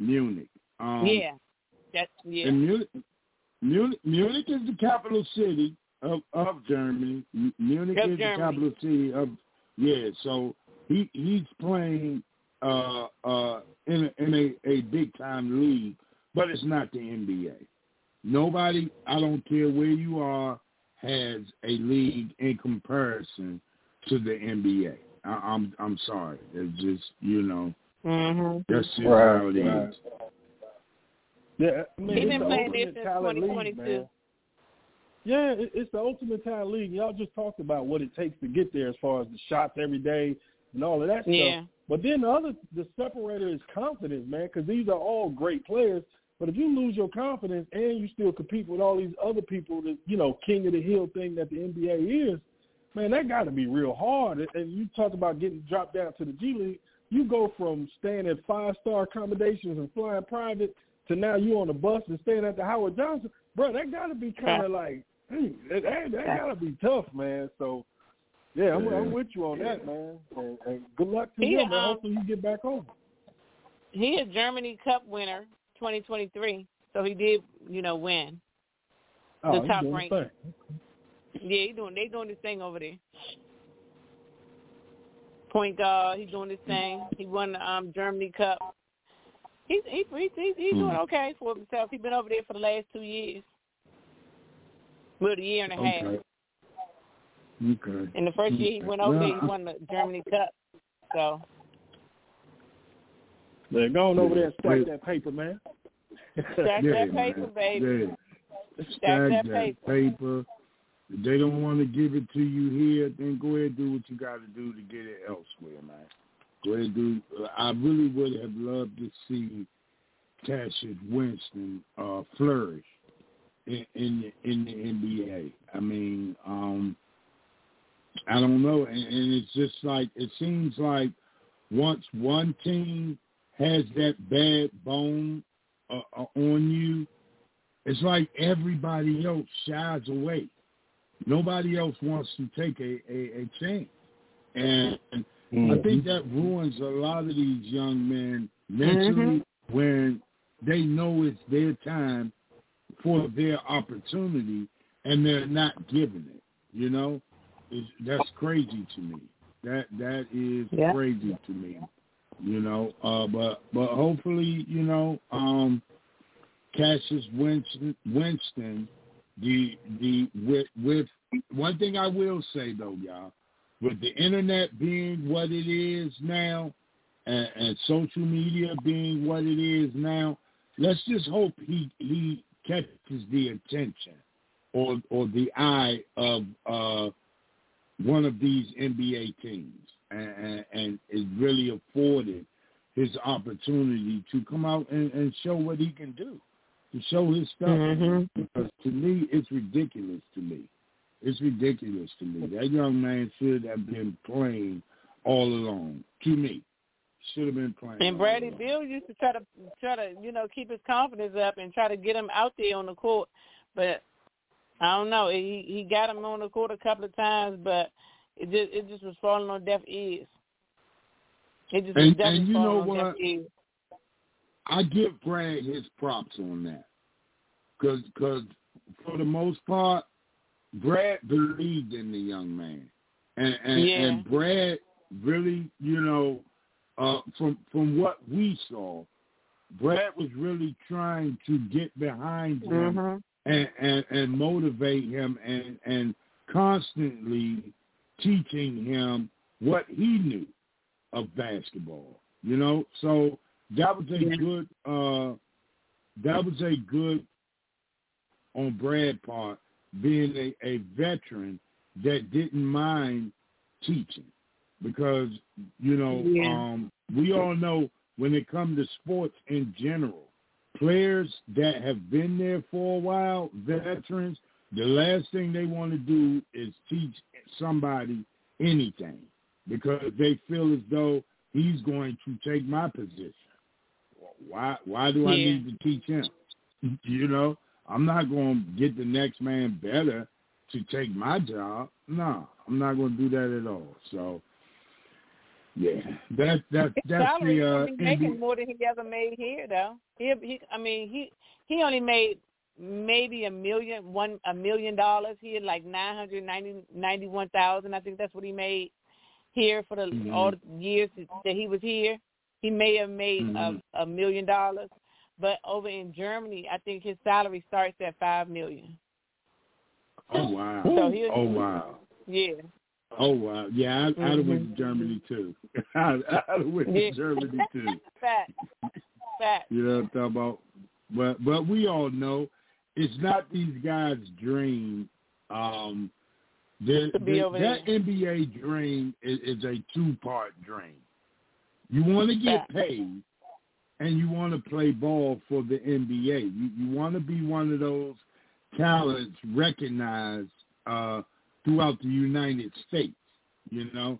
And Munich is the capital city of Germany. Munich is the capital city of so he's playing in a big time league, but it's not the NBA. Nobody, I don't care where you are, has a league in comparison to the NBA. I'm sorry. It's just that's just how it is. Yeah, I mean, he's been playing this since 2022. League, yeah, it's the ultimate talent league. Y'all just talked about what it takes to get there as far as the shots every day and all of that stuff. But then the separator is confidence, man, because these are all great players. But if you lose your confidence and you still compete with all these other people, that king of the hill thing that the NBA is, man, that got to be real hard. And you talk about getting dropped down to the G League. You go from staying at 5-star accommodations and flying private to now you on the bus and staying at the Howard Johnson. Bro, that got to be kind of like, that got to be tough, man. So, yeah, I'm with you on that, man. And good luck to him, man. Hopefully you get back home. He a Germany Cup winner, 2023. So he did, win the top rank. Yeah, they doing this thing over there. Point guard, he's doing this thing. He won the Germany Cup. He's doing okay for himself. He's been over there for the last 2 years. Well, a year and a half. Okay. In the first year he went over there, he won the Germany Cup. So. They're going over there and stack that paper, man. Stack that paper, baby. Yeah. Stack that paper. If they don't want to give it to you here, then go ahead and do what you got to do to get it elsewhere, man. Go ahead and do. I really would have loved to see Cassius Winston flourish in the NBA. I mean, I don't know, and it's just like it seems like once one team has that bad bone on you, it's like everybody else shies away. Nobody else wants to take a chance. And I think that ruins a lot of these young men mentally when they know it's their time for their opportunity and they're not giving it. That's crazy to me. That is crazy to me. But hopefully, Cassius Winston, with one thing I will say though, y'all, with the internet being what it is now, and social media being what it is now, let's just hope he catches the attention or the eye of one of these NBA teams and is really afforded his opportunity to come out and show what he can do, to show his stuff. Because to me, it's ridiculous to me. It's ridiculous to me. That young man should have been playing all along. To me, should have been playing. And Bradley Beal used to try to keep his confidence up and try to get him out there on the court, but I don't know. He got him on the court a couple of times, but it just was falling on deaf ears. It just was definitely falling on deaf ears. I give Brad his props on that, because for the most part, Brad believed in the young man, and Brad really, from what we saw, Brad was really trying to get behind him and motivate him and constantly teaching him what he knew, of basketball. You know, so that was a good on Brad's part, being a veteran that didn't mind teaching, because we all know when it comes to sports in general, players that have been there for a while, veterans, the last thing they want to do is teach somebody anything, because they feel as though he's going to take my position. Why do I need to teach him? You know, I'm not going to get the next man better to take my job. No, I'm not going to do that at all. So, yeah, that's the making more than he ever made here, though. He only made maybe $1 million. He had like $991,000. I think that's what he made here for all the years that he was here. He may have made $1 million, but over in Germany, I think his salary starts at $5 million. Oh wow! So wow! Yeah. Oh wow! Yeah, I'd have went to Germany too. I'd have went to Germany too. Fact. You know what I'm talking about? But we all know it's not these guys' dream. That NBA dream is a two-part dream. You want to get paid, and you want to play ball for the NBA. You want to be one of those talents recognized throughout the United States, you know.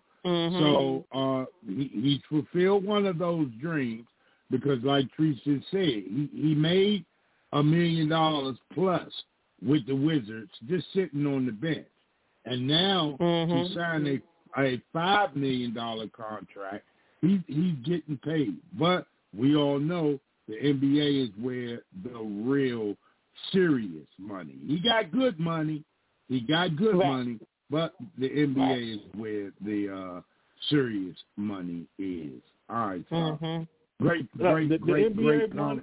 So he fulfilled one of those dreams, because like Teresa said, he made $1 million plus with the Wizards just sitting on the bench. And now to sign a $5 million contract, he's getting paid. But we all know the NBA is where the real serious money. He got good money. Money, but the NBA is where the serious money is. All right, Tom. Great. The NBA money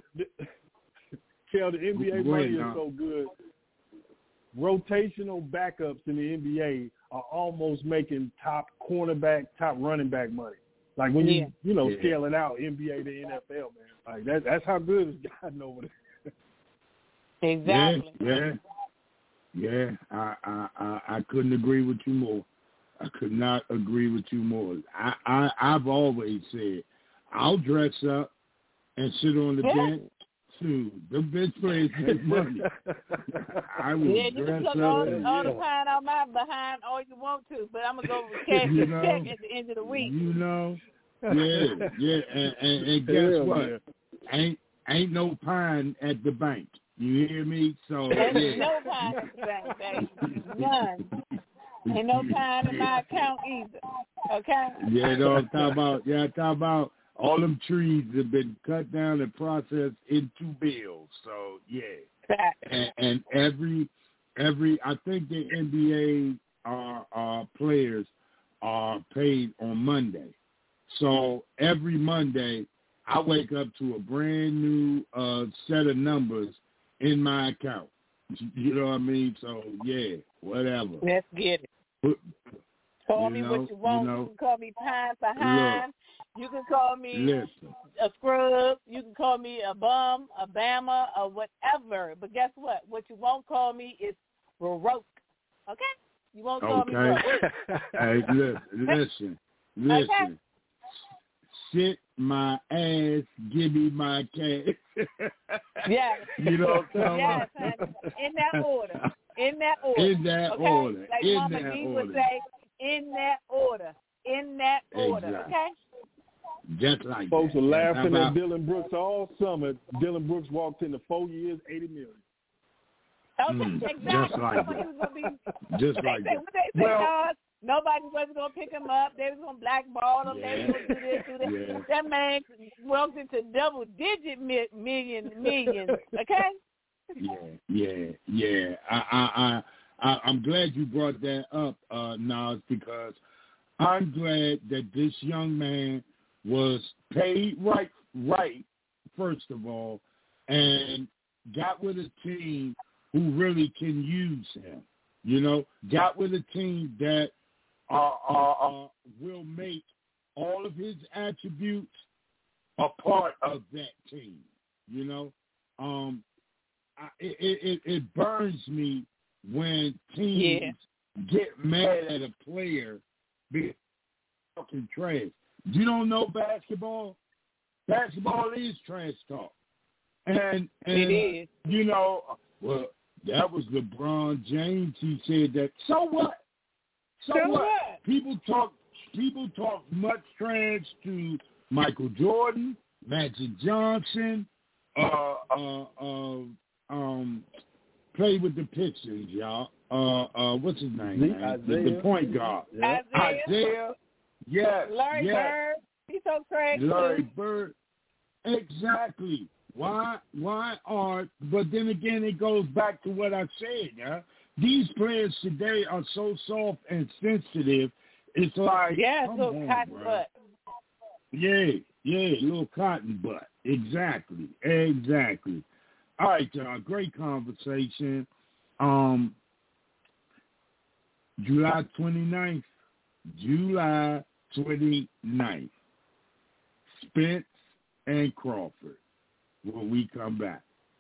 is so good. Rotational backups in the NBA are almost making top cornerback, top running back money. Like when you scale it out, NBA to NFL, man. Like that's how good it's gotten over there. Exactly. Yeah. I couldn't agree with you more. I could not agree with you more. I've always said I'll dress up and sit on the bench. Too. The bench players make money. I will you can look all the pine on my behind all you want to, but I'm gonna go cash the check at the end of the week. You know, and guess what? Ain't no pine at the bank. You hear me? So There's no pine at the bank, baby. None. Ain't no pine in my account either. Okay? I'm talking about all them trees have been cut down and processed into bills. So and every I think the NBA players are paid on Monday. So every Monday I wake up to a brand new set of numbers in my account. You know what I mean? So whatever. Let's get it. Call me what you want. You can call me Pine Behind. You can call me a scrub. You can call me a bum, a bama, or whatever. But guess what? What you won't call me is Baroque. Okay? You won't call me Baroque. Hey, listen. Okay. Sit my ass, give me my cash. Yes. You know what I'm yes, honey. In that order. Okay? Order. Like in Mama that G order. would say, in that order. Exactly. Okay? Just like folks that. Were laughing at Dylan Brooks all summer. Dylan Brooks walked into 4 years, $80 million. Okay, exactly. Just like that. Just like that. Well, nobody wasn't going to pick him up. They was going to blackball him. They was going to do this. Yeah. That man walked into double-digit millions, okay? Yeah. I'm glad you brought that up, Nas, because I'm glad that this young man was paid right, first of all, and got with a team who really can use him. You know, got with a team that will make all of his attributes are part of that team. You know, it burns me when teams get mad at a player because talking trash. You don't know basketball? Basketball is trash talk. And it is. You know, well, that was LeBron James. He said that. So what? So what? People talk much trash to Michael Jordan, Magic Johnson, played with the Pistons, y'all. What's his name? The point guard. Yeah. Isaiah. Yes. Larry Bird. He's so trash. Larry Bird. Exactly. Why are? But then again, it goes back to what I said. Yeah. These players today are so soft and sensitive. It's like little cotton butt. Yeah, little cotton butt. Exactly. All right, y'all. Great conversation. July 29th. Spence and Crawford when we come back.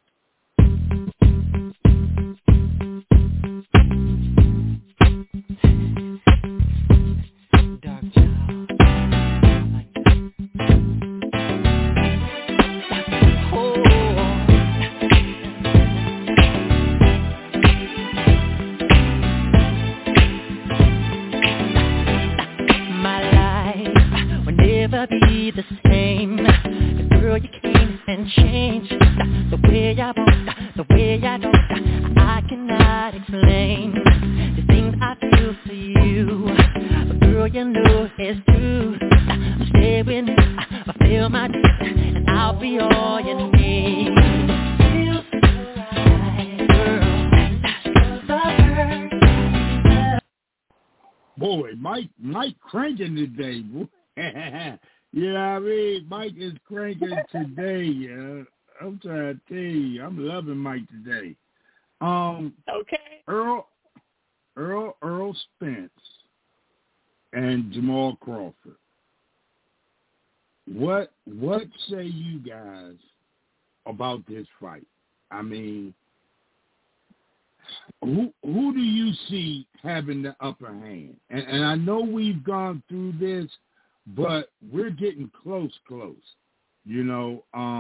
Be the same. Girl, you came and changed the way I want, the way I don't. I cannot explain the things I feel for you. But girl, you know it's true. Stay with me, fulfill my dreams, and I'll be all you need. Feels right, girl. Boy, Mike cranking today, boy. You know what I mean? Mike is cranking today, yeah. I'm trying to tell you, I'm loving Mike today. Okay. Earl Spence and Jamal Crawford. What say you guys about this fight? I mean, who do you see having the upper hand? And I know we've gone through this, but we're getting close, you know.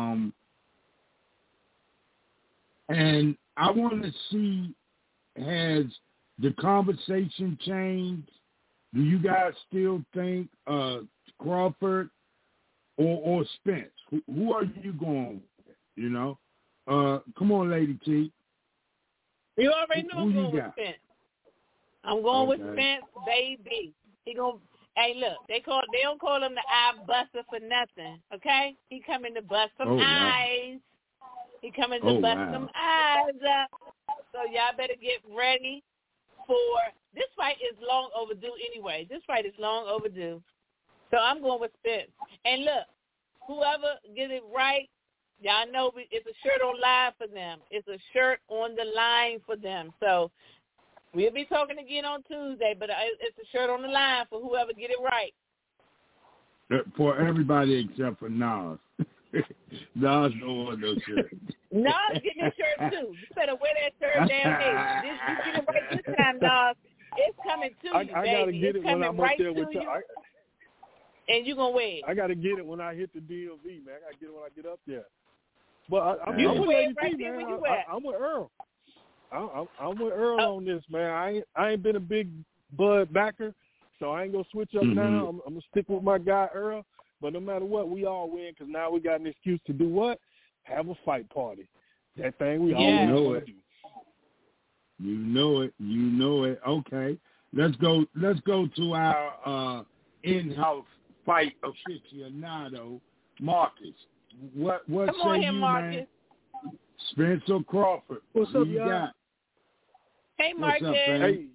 And I want to see, has the conversation changed? Do you guys still think Crawford or Spence? Who are you going with, you know? Come on, Lady T. You already know I'm going with Spence. I'm going with Spence, baby. Hey, look, they don't call him the eye buster for nothing, okay? He coming to bust some eyes. He coming to bust some eyes up. So y'all better get ready for this fight. Is long overdue anyway. This fight is long overdue. So I'm going with Spence. And look, whoever get it right, y'all know it's a shirt on line for them. It's a shirt on the line for them. So we'll be talking again on Tuesday, but it's a shirt on the line for whoever get it right. For everybody except for Nas. Nas don't want no shirt. Nas getting a shirt too. You better wear that shirt damn day. You get it right this time, Nas. It's coming to you, baby. I gotta get it when I'm up there with you. And you gonna wear it. I gotta get it when I hit the DMV, man. I gotta get it when I get up there. But I'm with Lady T, man. I'm with Earl. I'm with Earl on this, man. I ain't been a big Bud backer, so I ain't gonna switch up now. I'm gonna stick with my guy Earl. But no matter what, we all win because now we got an excuse to do what? Have a fight party. That thing we always know want it. to do. You know it. Okay, let's go to our in-house fight aficionado, Marcus. What Come say on here, you, Marcus. man? Spencer Crawford. What's up, y'all? Got? Hey, Marcus. What's up, Hey,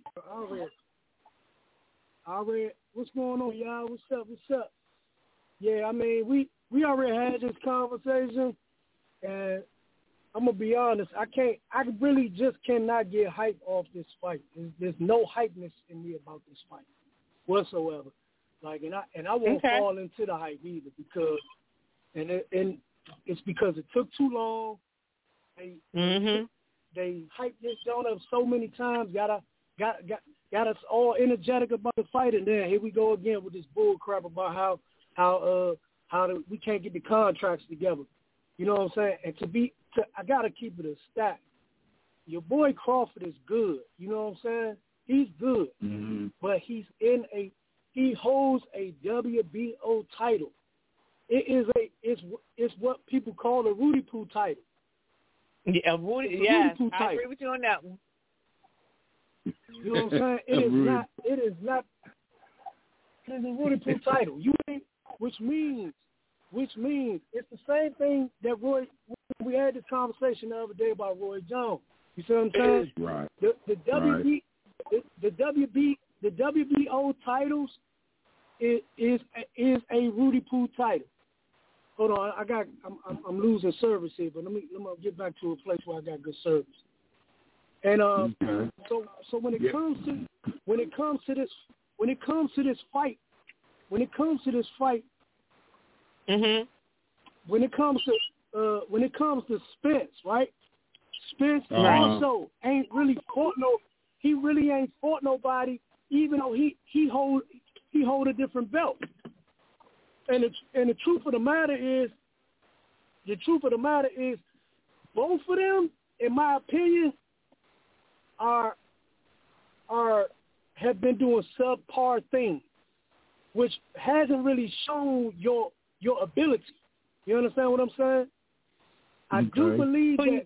I read. What's going on, y'all? What's up? Yeah, I mean, we already had this conversation, and I'm gonna be honest. I really just cannot get hype off this fight. There's no hypeness in me about this fight whatsoever. Like, and I won't fall into the hype either because, and it's because it took too long. They hyped this joint up so many times, got us all energetic about the fight, and then here we go again with this bull crap about how we can't get the contracts together. You know what I'm saying? And I gotta keep it a stat. Your boy Crawford is good. You know what I'm saying? He's good, but he holds a WBO title. It's what people call a Rudy Poo title. Yeah, Rudy. Yes, I agree with you on that one. You know what I'm saying? It is not. It is a Rudy Poo title. Which means it's the same thing that we had this conversation the other day about Roy Jones. You see what I'm saying? Right. The WBO titles is a Rudy Poo title. Hold on, I'm losing service here, but let me get back to a place where I got good service. And so when it comes to this fight, when it comes to Spence, right? Spence also ain't really fought he really ain't fought nobody, even though he hold a different belt. And the truth of the matter is, both of them, in my opinion, have been doing subpar things, which hasn't really shown your ability. You understand what I'm saying? I do believe that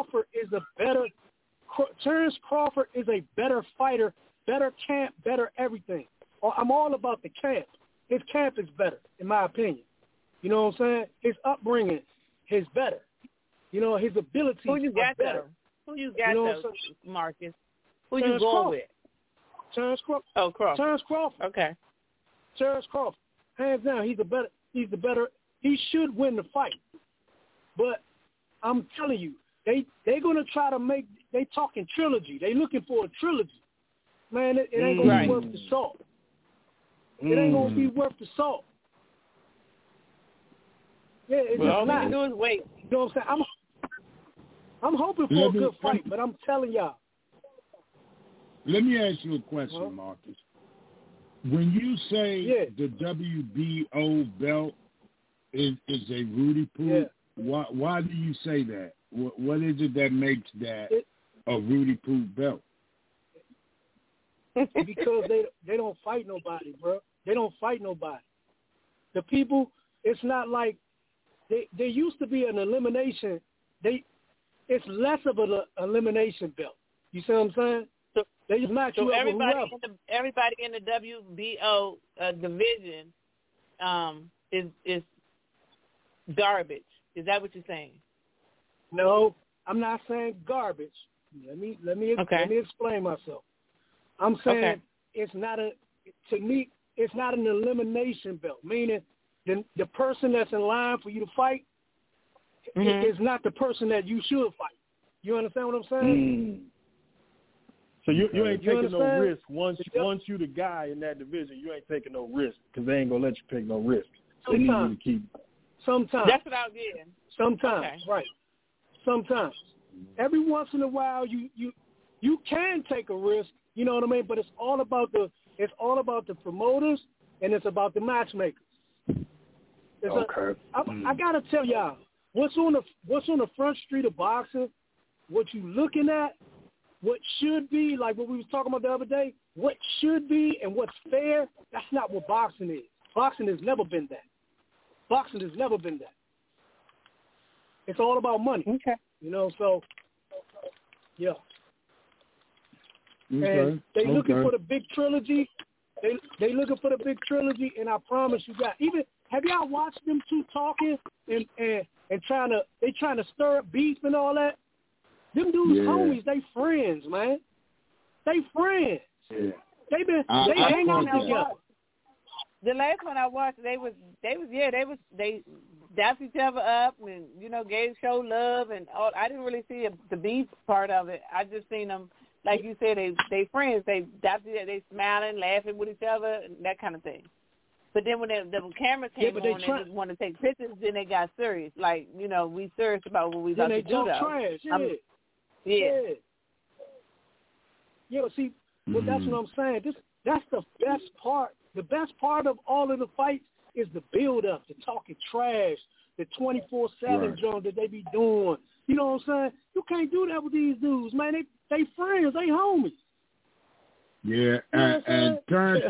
Terrence Crawford is a better fighter, better camp, better everything. I'm all about the camp. His camp is better, in my opinion. You know what I'm saying? His upbringing is better. You know, his abilities Who you got better. Who you got, Marcus? Who you going with? Terrence Crawford. Oh, Crawford. Terrence Crawford. Okay. Terrence Crawford. Hands down, he's the better. He should win the fight. But I'm telling you, they're going to try to they talking trilogy. They looking for a trilogy. Man, it ain't going to be worth the salt. It ain't going to be worth the salt. Yeah, it's just not. Do is wait. You know what I'm saying? I'm hoping for a good fight, but I'm telling y'all. Let me ask you a question, Marcus. When you say the WBO belt is a Rudy Poo, why do you say that? What is it that makes that a Rudy Poo belt? Because they don't fight nobody, bro. They don't fight nobody. The people, it's not like there used to be an elimination. It's less of an elimination belt. You see what I'm saying? They just match you up with whoever. Everybody in the WBO division is garbage. Is that what you're saying? No, I'm not saying garbage. Let me explain myself. I'm saying it's not it's not an elimination belt, meaning the person that's in line for you to fight is not the person that you should fight. You understand what I'm saying? So you ain't taking no risk. Once you the guy in that division, you ain't taking no risk because they ain't going to let you take no risk. They need you to keep. Sometimes. That's what I was getting. Sometimes, right. Sometimes. Every once in a while you can take a risk, you know what I mean? But it's all about the promoters and it's about the matchmakers. I gotta tell y'all, what's on the front street of boxing, what you looking at, what should be, like what we was talking about the other day, what should be and what's fair, that's not what boxing is. Boxing has never been that. Boxing has never been that. It's all about money. Okay. You know, so, yeah. Okay. And they looking for the big trilogy. They looking for the big trilogy, and I promise you guys, have y'all watched them two talking and trying to stir up beef and all that? Them dudes homies, they friends, man. They friends. Yeah. They hang out together. The last one I watched, they dapped each other up and showed love and all. I didn't really see the beef part of it. I just seen them, like you said, they friends. They dapped each other, they smiling, laughing with each other, and that kind of thing. But then when the camera came on and just want to take pictures, then they got serious. Like, you know, we serious about what we about to do. Then they talk trash. Yeah, but see, well, that's what I'm saying. That's the best part. The best part of all of the fights is the build-up, the talking trash, the 24/7 jump that they be doing. You know what I'm saying? You can't do that with these dudes, man. They friends, they homies. Yeah, and Terrence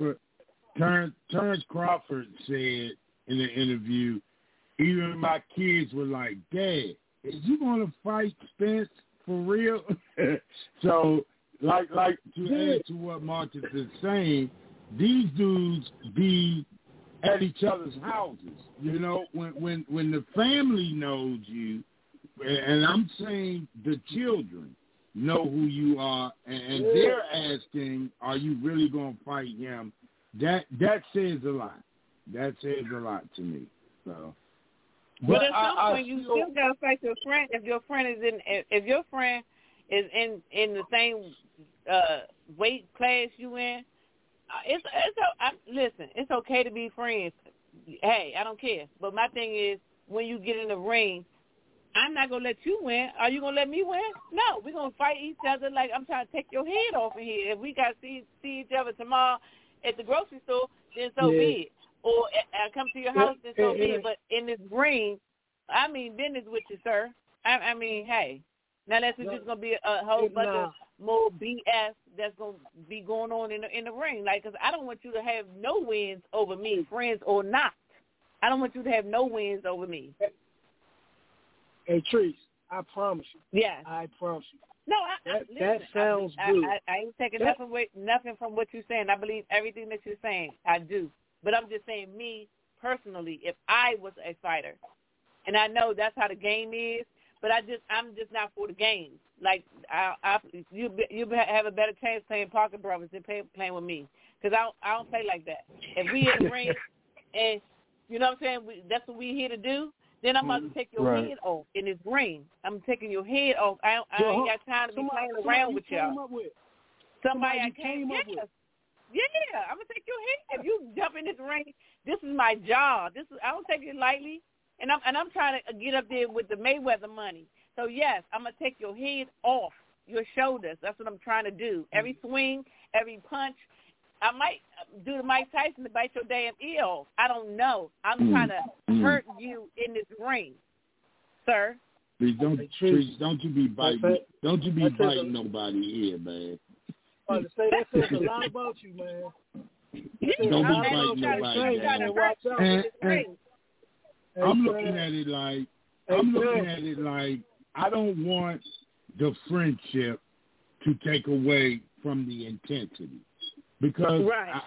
Crawford said in an interview, even my kids were like, "Dad, is you going to fight Spence for real?" So, like to add to what Marcus is saying, these dudes be at each other's houses. You know, when the family knows you, and I'm saying the children know who you are, and they're asking, "Are you really going to fight him?" That says a lot. That says a lot to me. So, but at some point, you still gotta fight your friend. If your friend is in the same weight class you in, listen. It's okay to be friends. Hey, I don't care. But my thing is, when you get in the ring, I'm not going to let you win. Are you going to let me win? No, we're going to fight each other like I'm trying to take your head off of here. If we got to see each other tomorrow at the grocery store, then so be it. Or I come to your house, then so be it. But in this ring, I mean business with you, sir. I mean, hey. Now that's just going to be a whole bunch of more BS that's going to be going on in the ring. Like, because I don't want you to have no wins over me, friends or not. I don't want you to have no wins over me. Hey, Treese, I promise you. Yeah. I promise you. No, that sounds good. I ain't taking nothing from what you're saying. I believe everything that you're saying. I do. But I'm just saying, me personally, if I was a fighter, and I know that's how the game is, but I'm just not for the game. Like you have a better chance playing Parker Brothers than playing with me, because I don't play like that. If we in the ring, and you know what I'm saying, that's what we here to do. Then I'm about to take your head off in this ring. I'm taking your head off. I ain't got time to be playing around with y'all. Somebody I came up with. Yeah, I'm gonna take your head. If you jump in this ring, this is my job. I don't take it lightly, and I'm trying to get up there with the Mayweather money. So yes, I'm gonna take your head off your shoulders. That's what I'm trying to do. Every swing, every punch. I might do the Mike Tyson to bite your damn ear off. I don't know. I'm trying to hurt you in this ring, sir. Please don't you be biting. Don't you be biting nobody here, man. I was say that says a lot about you, man. Don't be biting nobody. I'm looking at it like I don't want the friendship to take away from the intensity. Because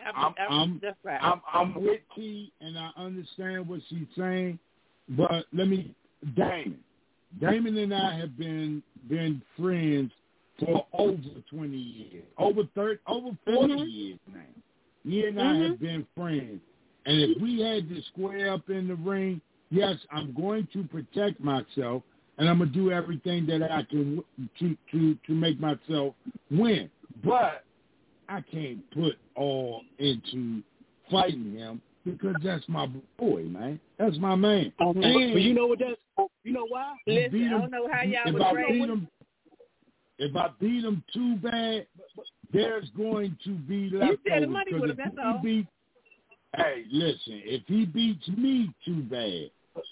I'm with T and I understand what she's saying, but Damon and I have been friends for over 20 years, over 40 years now. He and I have been friends, and if we had to square up in the ring, yes, I'm going to protect myself, and I'm gonna do everything that I can to make myself win, but I can't put all into fighting him because that's my boy, man. That's my man. But you know what? You know why? Listen, I don't know how y'all would trade him. If I beat him too bad, there's going to be leftovers. You said the money with him. That's all. Hey, listen. If he beats me too bad,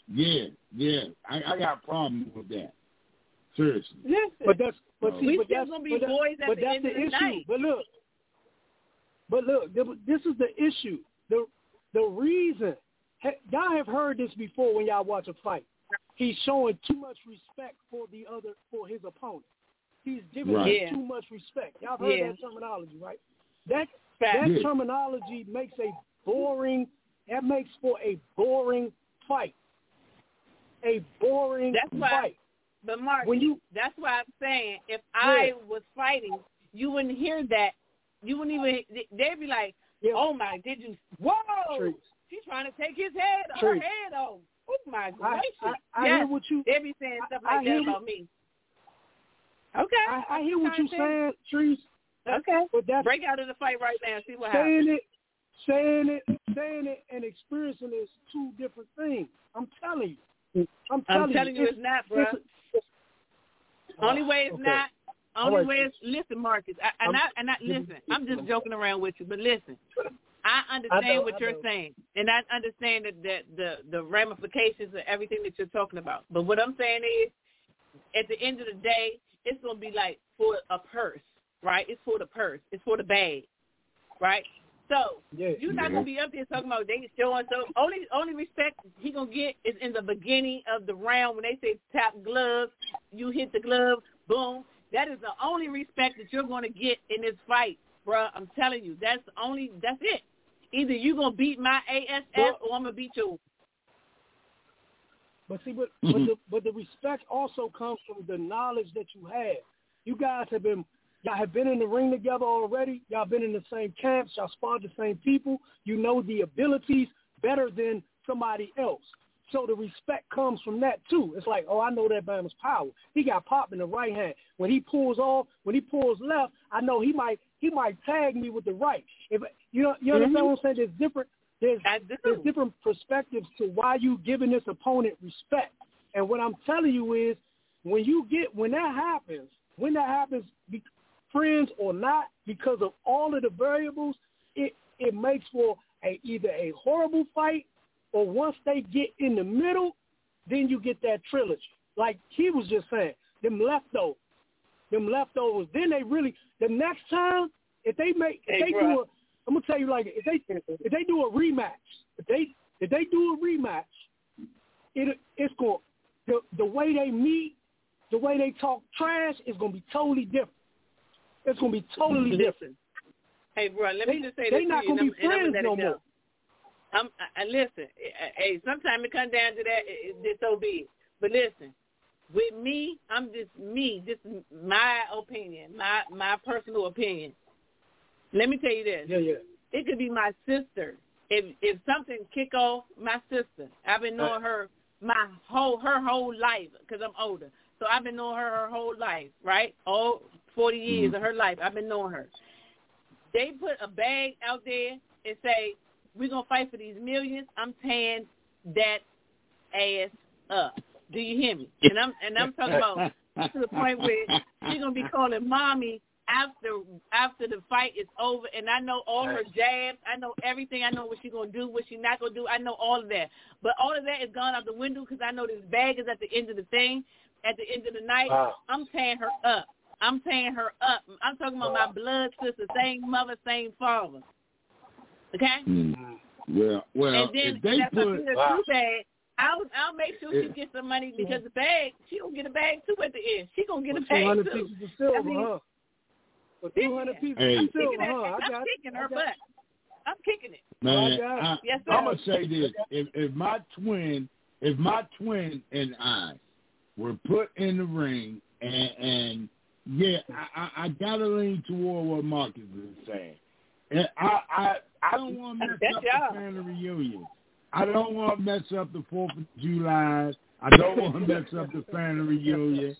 I got a problem with that. Seriously. Listen, we still gonna be boys at the end of the night. But look, this is the issue. The reason, y'all have heard this before when y'all watch a fight. He's showing too much respect for his opponent. He's giving him too much respect. Y'all heard that terminology, right? That terminology makes for a boring fight. A boring fight. But Mark, that's why I'm saying if I was fighting, you wouldn't hear that. You wouldn't even. They'd be like, "Oh my, did you? Whoa! She's trying to take her head off. Oh my gracious!" I hear what you. They'd be saying stuff like that about me. Okay. I hear what you're saying, Treese. Okay. But break out of the fight right now and see what happens. saying it and experiencing it is two different things. I'm telling you. I'm telling you it's not, bro. Only way it's not. Only way is, listen, Marcus. Listen. I'm just joking around with you, but listen. I understand what you're saying, and I understand that the ramifications of everything that you're talking about. But what I'm saying is, at the end of the day, it's gonna be like for a purse, right? It's for the purse. It's for the bag, right? So you're not gonna be up there talking about they showing so. Only respect he gonna get is in the beginning of the round when they say tap glove. You hit the glove, boom. That is the only respect that you're gonna get in this fight, bro. I'm telling you, that's it. Either you gonna beat my ASF or I'm gonna beat you. But see, but the respect also comes from the knowledge that you have. You guys have been in the ring together already. Y'all been in the same camps. Y'all sparred the same people. You know the abilities better than somebody else. So the respect comes from that too. It's like, I know that Bama's power. He got pop in the right hand. When he pulls left, I know he might tag me with the right. If you understand what I'm saying? There's different perspectives to why you giving this opponent respect. And what I'm telling you is, when that happens, friends or not, because of all of the variables, it makes for either a horrible fight, or once they get in the middle, then you get that trilogy. Like he was just saying, them leftovers. Then they really, the next time, if they do I'm gonna tell you like if they do a rematch, it's going the way they meet, the way they talk trash is gonna be totally different. It's gonna be totally different. Hey, bro, let me just say this. They're not gonna be friends no more. Listen. Hey, sometimes it comes down to that. It's so big. But listen, with me, I'm just me. Just my opinion, my personal opinion. Let me tell you this. Yeah. It could be my sister. If something kick off my sister, I've been knowing her her whole life because I'm older. So I've been knowing her whole life, right? All 40 years of her life, I've been knowing her. They put a bag out there and say, we're going to fight for these millions. I'm tearing that ass up. Do you hear me? And I'm talking about to the point where she's going to be calling mommy after the fight is over, and I know all her jabs. I know everything. I know what she's going to do, what she's not going to do. I know all of that. But all of that is gone out the window because I know this bag is at the end of the thing. At the end of the night, I'm tearing her up. I'm talking about my blood sister, same mother, same father. Okay? Well, and then if they put too bad, I'll make sure she gets some money because the bag, she gonna get a bag too at the end. She gonna get a bag 200 too. pieces of silver, For 200 pieces of silver, I'm kicking her butt. I'm kicking it. Man, yes, sir. I'm gonna say this: if my twin and I were put in the ring, and I gotta lean toward what Marcus is saying. And I don't want to mess up the family reunion. I don't want to mess up the 4th of July. I don't want to mess up the family reunion.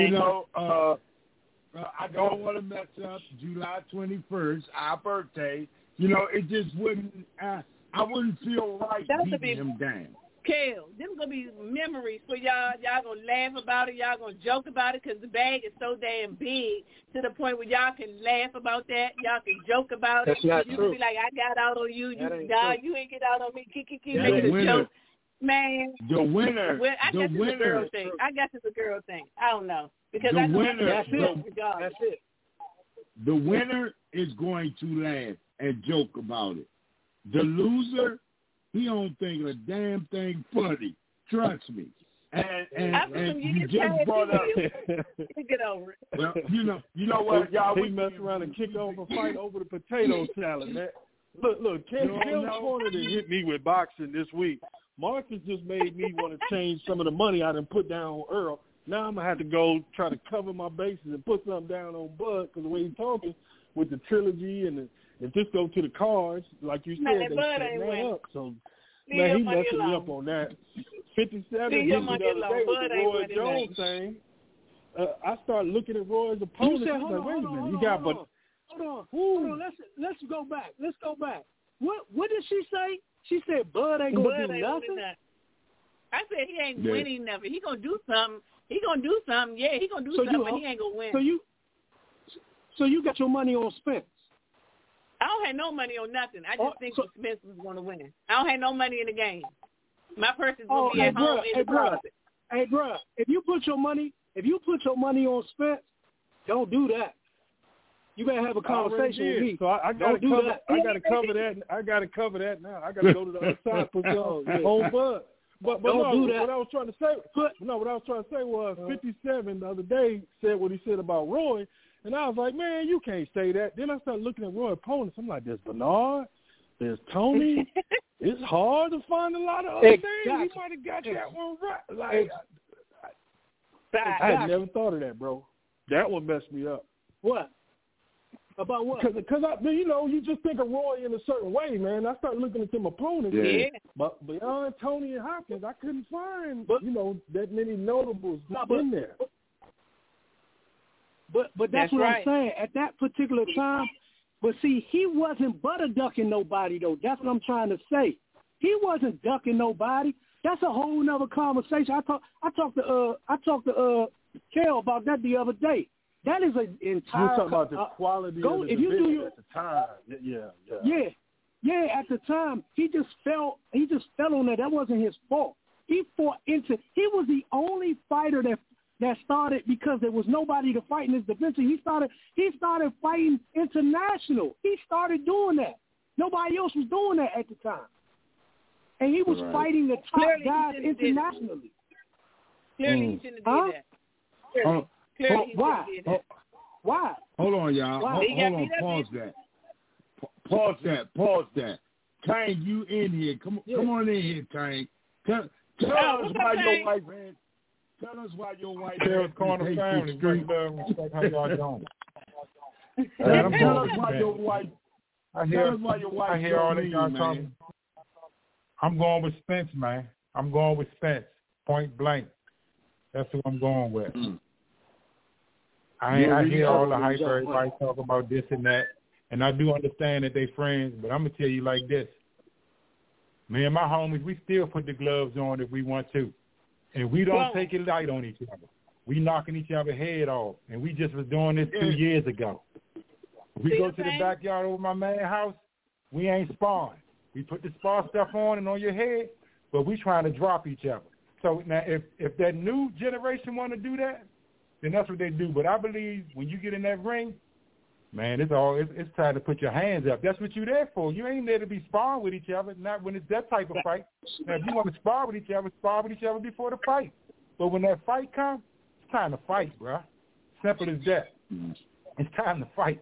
I don't want to mess up July 21st, our birthday. It just wouldn't. I wouldn't feel right beating him down. Kale, them gonna be memories for y'all. Y'all gonna laugh about it. Y'all gonna joke about it because the bag is so damn big to the point where y'all can laugh about that. Y'all can joke about it. You can be like, I got out on you. You ain't get out on me. Keep making a joke. Man. The winner. Well, I guess it's a girl thing. I don't know. Because I know that's it. The winner is going to laugh and joke about it. The loser, he don't think a damn thing funny. Trust me. And you just brought up. Get over it. Well, you know what, y'all? He mess around and kick over a fight over the potato salad, man. Look, Ken wanted to hit me with boxing this week. Marcus just made me want to change some of the money I done put down on Earl. Now I'm going to have to go try to cover my bases and put something down on Bud because the way he's talking with the trilogy and if this goes to the cards, like you said, they set that up. So, man, he messing me up on that. 57 hit me the other day with the Roy Jones thing. I started looking at Roy's opponent. You said, hold on. Hold on. Let's go back. What did she say? She said Bud ain't gonna do nothing. I said he ain't winning nothing. He gonna do something. Yeah, he gonna do something, but he ain't gonna win. So you got your money on Spence? I don't have no money on nothing. I just think Spence was gonna win. I don't have no money in the game. My person's gonna be at home in the closet. Hey, bro, if you put your money on Spence, don't do that. You better have a conversation with me. So I gotta cover that. I gotta cover that now. I gotta go to the other side for whole Bud. But don't do that. What I was trying to say was 57 the other day said what he said about Roy, and I was like, man, you can't say that. Then I started looking at Roy opponents. I'm like, there's Bernard, there's Tony. It's hard to find a lot of other things. He might have got that one right. I had never thought of that, bro. That one messed me up. What? About what? Because you just think of Roy in a certain way, man. I started looking at them opponents. Yeah. But beyond Tony and Hopkins, I couldn't find, that many notables in there. But that's what I'm saying. At that particular time, but see, he wasn't butter ducking nobody, though. That's what I'm trying to say. He wasn't ducking nobody. That's a whole nother conversation. I talked to Kel about that the other day. That is an entire. You're talking about the quality of the division at the time. Yeah. At the time, he just fell on that. That wasn't his fault. He was the only fighter that started because there was nobody to fight in his division. He started fighting international. He started doing that. Nobody else was doing that at the time. And he was fighting the top guys internationally. Clearly he shouldn't have did that. Why? Hold on, y'all. Hold on. Pause that. Tank, you in here. Come on in here, Tank. Tell us why your wife had. Tell us why your wife had corner family. How y'all doing? Tell us why your wife. I hear all that y'all talking. I'm going with Spence, man. I'm going with Spence. Point blank. That's who I'm going with. I hear all the hype, everybody talk about this and that, and I do understand that they friends, but I'm going to tell you like this. Me and my homies, we still put the gloves on if we want to, and we don't take it light on each other. We knocking each other head off, and we just was doing this 2 years ago. We go to the backyard over my man's house, we ain't sparring. We put the spar stuff on and on your head, but we trying to drop each other. So now if that new generation want to do that, then that's what they do. But I believe when you get in that ring, man, it's time to put your hands up. That's what you're there for. You ain't there to be sparring with each other, not when it's that type of fight. Now, if you want to spar with each other before the fight. But when that fight comes, it's time to fight, bro. Simple as that. It's time to fight.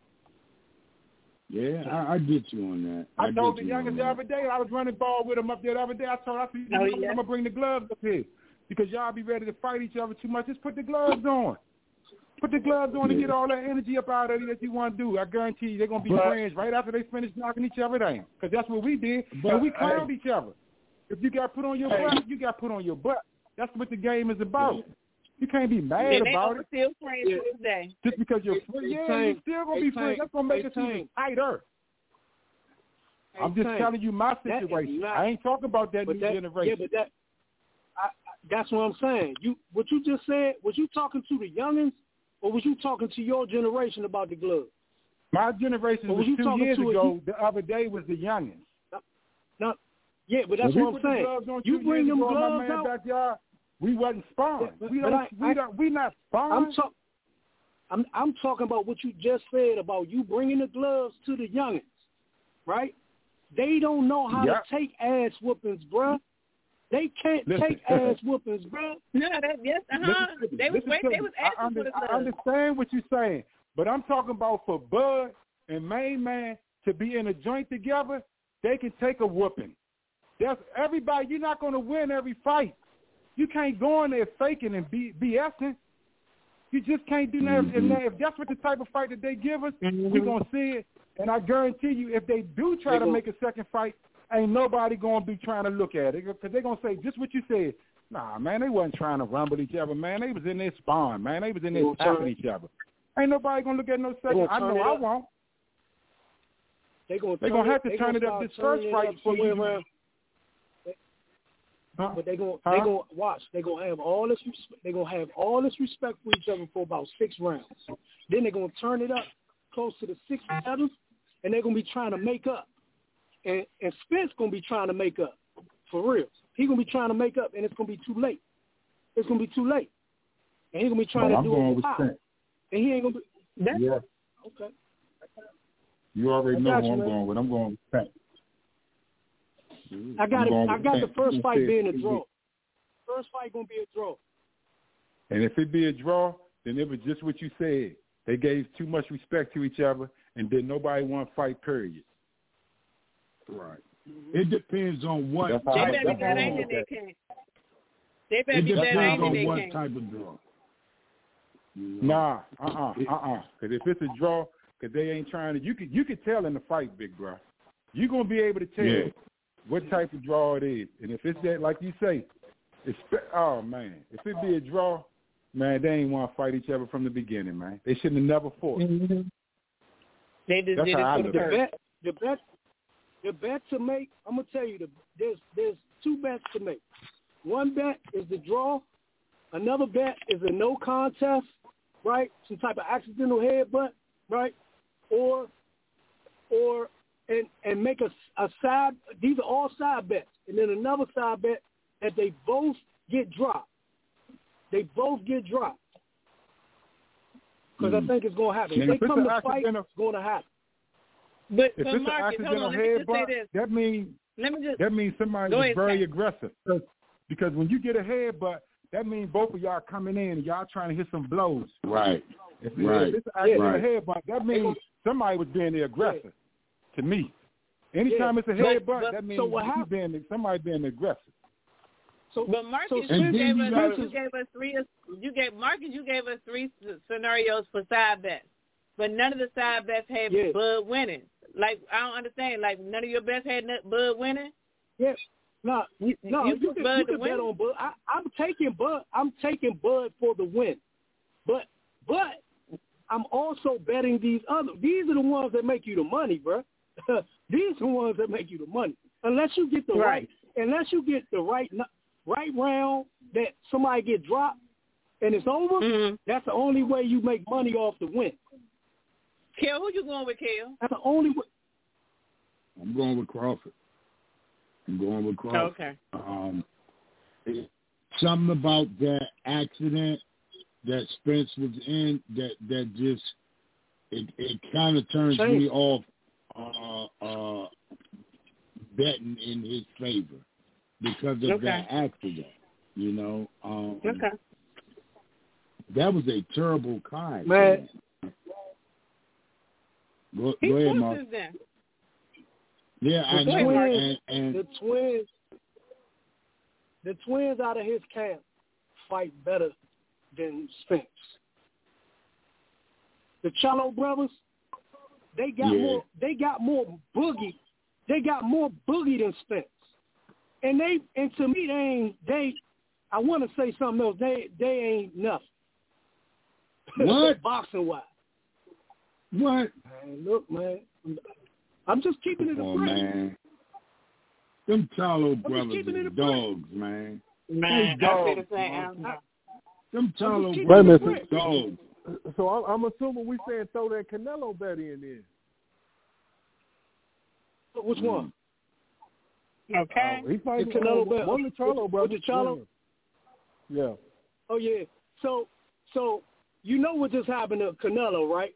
Yeah, I get you on that. I told the youngest the other day, I was running ball with him up there the other day. I said, I'm going to bring the gloves up here. Because y'all be ready to fight each other too much. Just put the gloves on. Put the gloves on and get all that energy up out of you that you want to do. I guarantee you they're going to be friends right after they finish knocking each other down. Because that's what we did. And we clowned each other. If you got put on your butt, you got put on your butt. That's what the game is about. You can't be mad about it. Still friends to this day. Just because you're friends. You're still going to be friends. That's going to make it even tighter. I'm just telling you my situation. I ain't talking about that new generation. Yeah, but that's what I'm saying. What you just said, was you talking to the youngins or was you talking to your generation about the gloves? My generation was 2 years ago. The other day was the youngins. No, yeah, but that's what I'm saying. You bring them gloves out. Backyard, we wasn't sparring. We not sparring. I'm talking about what you just said about you bringing the gloves to the youngins, right? They don't know how to take ass whoopings, bruh. They can't take ass whoopings, bro. No, They was asking for the gloves. I understand what you're saying, but I'm talking about for Bud and Main Man to be in a joint together, they can take a whooping. That's everybody. You're not going to win every fight. You can't go in there faking and BSing. You just can't do that. And if that's what the type of fight that they give us, we're going to see it. And I guarantee you, if they do try to make a second fight, ain't nobody going to be trying to look at it because they're going to say just what you said. Nah, man, they wasn't trying to rumble each other, man. They was in there sparring, man. They was in there tapping each other. Ain't nobody going to look at no second. I know I won't. They're gonna have to turn it up this first fight before you. But they're gonna watch. They're gonna have all this. They're gonna have all this respect for each other for about 6 rounds. Then they're gonna turn it up close to the 6th, 7th, and they're gonna be trying to make up. And Spence gonna be trying to make up for real. He's gonna be trying to make up, and it's gonna be too late. It's gonna be too late, and he's gonna be trying to do it with power. And he ain't gonna be. Yeah. Okay. You already know who I'm going with. I'm going with Spence. I got the first fight being a draw. First fight gonna be a draw. And if it be a draw, then it was just what you said. They gave too much respect to each other, and then nobody want to fight. Period. Right. It depends on what. They better be that angry they can't. They better be that angry they can't. What type of draw? Nah. Because if it's a draw, because they ain't trying to. You could tell in the fight, big bro. You're gonna be able to tell what type of draw it is, and if it's that, like you say, oh man, if it be a draw, man, they ain't want to fight each other from the beginning, man. They shouldn't have never fought. Mm-hmm. They just did it for the bet to make. I'm gonna tell you, there's 2 bets to make. One bet is the draw. Another bet is a no contest, right? Some type of accidental headbutt, right? Or and make a side. These are all side bets, and then another side bet that they both get dropped. They both get dropped because I think it's going to happen. If they come to fight, it's going to happen. But if it's Marcus, an accidental headbutt, that means somebody was very aggressive. Because when you get a headbutt, that means both of y'all coming in and y'all trying to hit some blows. Right. If it's an accidental headbutt, that means somebody was being the aggressor. To me, anytime it's a headbutt, that means somebody being aggressive. But Marcus, you gave us 3 scenarios for side bets, but none of the side bets had Bud winning. Like, I don't understand. Like, none of your bets had Bud winning. Yes. No, you can bet on Bud. I'm taking Bud for the win, but I'm also betting these other. These are the ones that make you the money, bro. These are the ones that make you the money. Unless you get the right round that somebody get dropped and it's over, that's the only way you make money off the win. Kel, who you going with, Kel? That's the only way. I'm going with Crawford. Okay. Something about that accident that Spence was in that just it kind of turns me off betting in his favor because of that accident. You know. That was a terrible car. Man. Go ahead, Mark. Yeah, I know. And the twins out of his camp fight better than Spence. The Charlo brothers, they got more boogie. They got more boogie than Spence. And to me I want to say something else. They ain't nothing. What? Boxing wise. What? Man, look, man. I'm just keeping it a man. Them Charlo brothers are dogs, man. Man, dogs. Them Charlo brothers are dogs. So I'm assuming we saying throw that Canelo bet in there. Which one? Okay. He fighting Canelo bet. One of the Charlo brothers. With the Charlo? Yeah. Oh yeah. So you know what just happened to Canelo, right?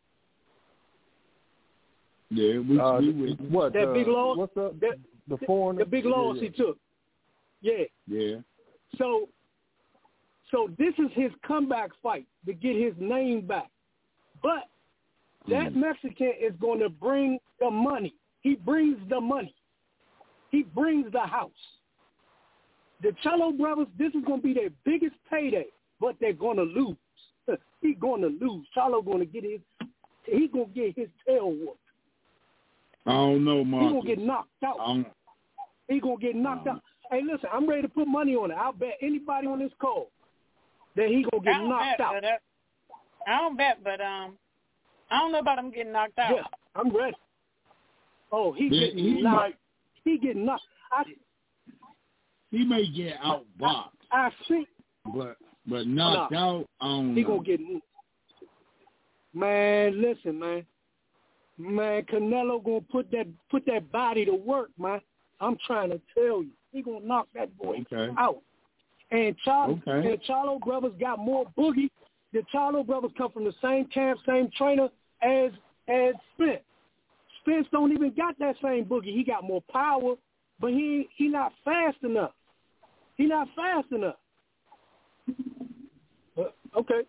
Yeah, we what that big loss? What's up? The foreign. The big loss he took. Yeah. Yeah. So this is his comeback fight to get his name back. But that Mexican is going to bring the money. He brings the money. He brings the house. The Charlo brothers, this is going to be their biggest payday, but they're going to lose. He's going to lose. Charlo going to get he's going to get his tail whooped. I don't know, Marcus. He's going to get knocked out. He's going to get knocked out. Hey, listen, I'm ready to put money on it. I'll bet anybody on this call that he's going to get knocked out. I don't bet, but I don't know about him getting knocked out. Yeah, I'm ready. Oh, he getting knocked. He getting knocked. He may get outboxed. I think. But knocked out, I don't he know. Gonna get. Man, listen, man. Man, Canelo gonna put that body to work, man. I'm trying to tell you, he gonna knock that boy out. And Charlo brothers got more boogie. The Charlo brothers come from the same camp, same trainer as Spence. Spence don't even got that same boogie. He got more power, but he not fast enough. He not fast enough. Okay.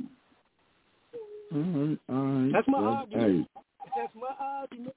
All right. That's my argument. Hey. That's my argument.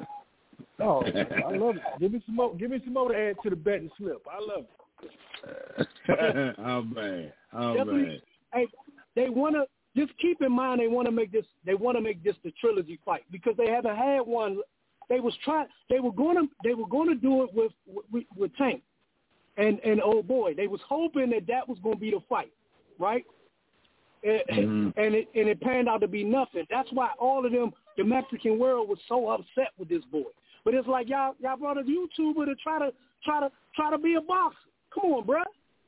I love it. Give me some more to add to the betting slip. I love it. How bad? Hey, they wanna just keep in mind they wanna make this the trilogy fight because they haven't had one. They were gonna do it with Tank and old boy. They was hoping that was gonna be the fight, right? And it panned out to be nothing. That's why all of them, the Mexican world, was so upset with this boy. But it's like y'all brought a YouTuber to try to be a boxer. Come on, bruh.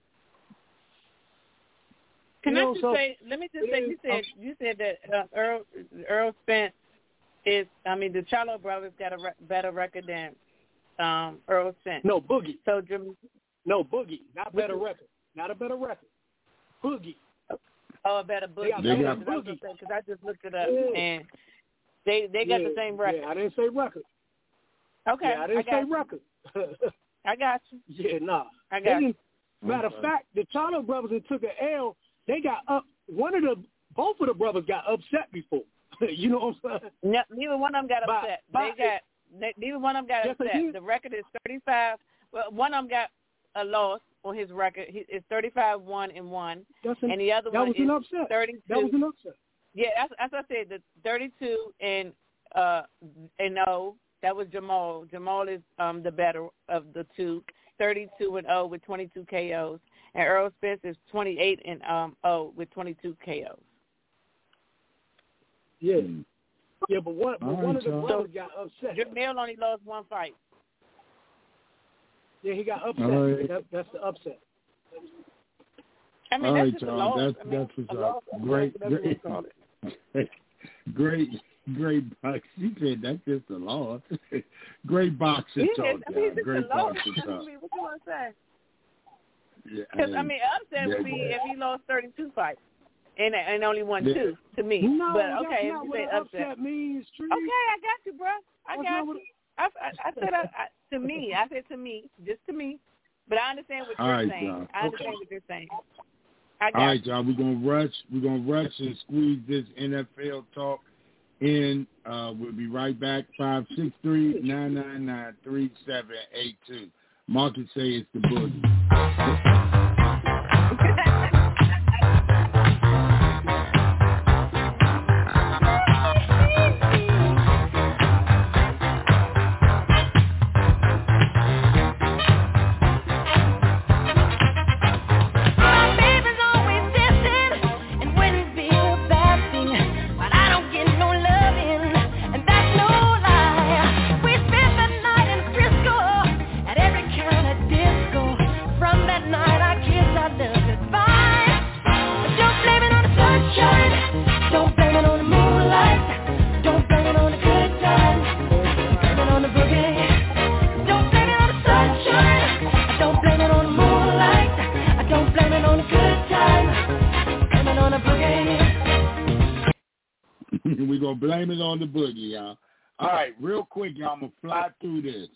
Let me just say, you said that Earl Spence is, the Charlo brothers got a better record than Earl Spence. No, Boogie. No, Boogie. Not better record. Not a better record. Boogie. Oh, a better Boogie. They got Boogie. Because I just looked it up, and they got the same record. Yeah, I didn't say record. Okay. Yeah, I didn't say record. I got you. Yeah, nah. I got you. Matter of fact, the Charlo brothers that took an L, they got up. Both of the brothers got upset before. You know what I'm saying? No, neither one of them got upset. Neither one of them got upset. The record is 35. Well, one of them got a loss on his record. It's 35-1-1, and the other one is 32. That was an upset. Yeah, as I said, the 32-0. That was Jamal. Jamal is the better of the two. 32-0 with 22 KOs, and Earl Spence is 28-0 with 22 KOs. Yeah, but one of the brothers got upset. Jamil only lost one fight. Yeah, he got upset. That's the upset. That's just a loss. That's great box. She said that's just a loss. Great boxing talk, guys. Great boxing talk. What you want to say? Because upset would be if he lost 32 fights and only won 2 to me. No, but okay, that's not what upset means. Okay, I got you, bro. I got you. I said to me. I said to me, just to me. But I understand what you're saying. John. I understand what you're saying. All right, John. We're gonna rush and squeeze this NFL talk in. We'll be right back. 563-999-3782. Marcus say it's the boogie. We're going to blame it on the boogie, y'all. All right, real quick, y'all. I'm going to fly through this.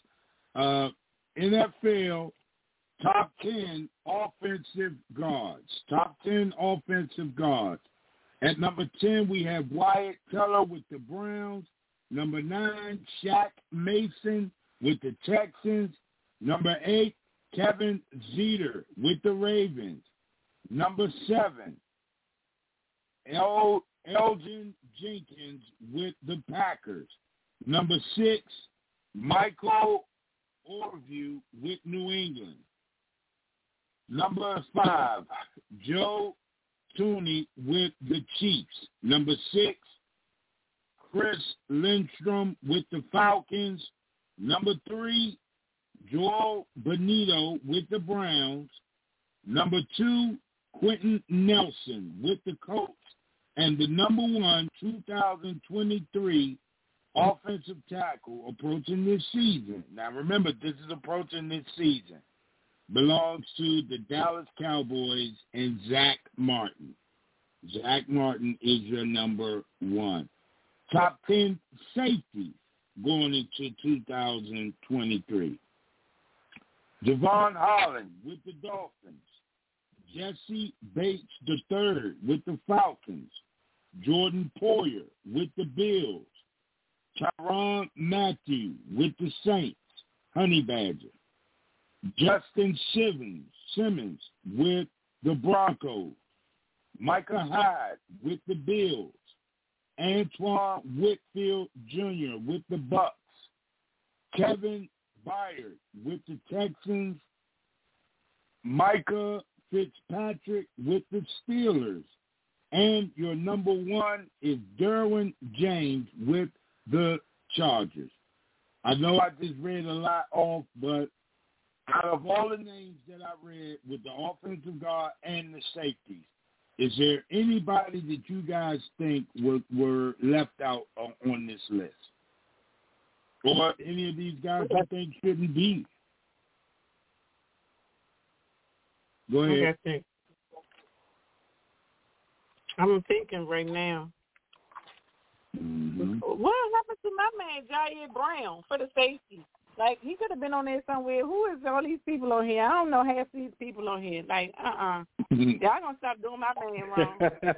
NFL top 10 offensive guards. Top 10 offensive guards. At number 10, we have Wyatt Teller with the Browns. Number 9, Shaq Mason with the Texans. Number 8, Kevin Zeter with the Ravens. Number 7, Elgin Jenkins with the Packers. Number 6, Michael Orview with New England. Number 5, Joe Tooney with the Chiefs. Number 6, Chris Lindstrom with the Falcons. Number 3, Joel Benito with the Browns. Number 2, Quentin Nelson with the Colts. And the number 1, 2023 offensive tackle approaching this season. Now, remember, this is approaching this season. Belongs to the Dallas Cowboys and Zach Martin. Zach Martin is your number 1. Top 10 safeties going into 2023. Javon Holland with the Dolphins. Jesse Bates III with the Falcons. Jordan Poyer with the Bills. Tyrann Mathieu with the Saints, Honey Badger. Justin Simmons with the Broncos. Micah Hyde with the Bills. Antoine Whitfield Jr. with the Bucks. Kevin Byard with the Texans. Micah Fitzpatrick with the Steelers. And your number 1 is Derwin James with the Chargers. I know I just read a lot off, but out of all the names that I read with the offensive guard and the safeties, is there anybody that you guys think were left out on this list? Or any of these guys you think shouldn't be? Go ahead. I'm thinking right now. Mm-hmm. What happened to my man, Jair Brown, for the safety? Like, he could have been on there somewhere. Who is all these people on here? I don't know half these people on here. Like, Y'all gonna stop doing my man wrong.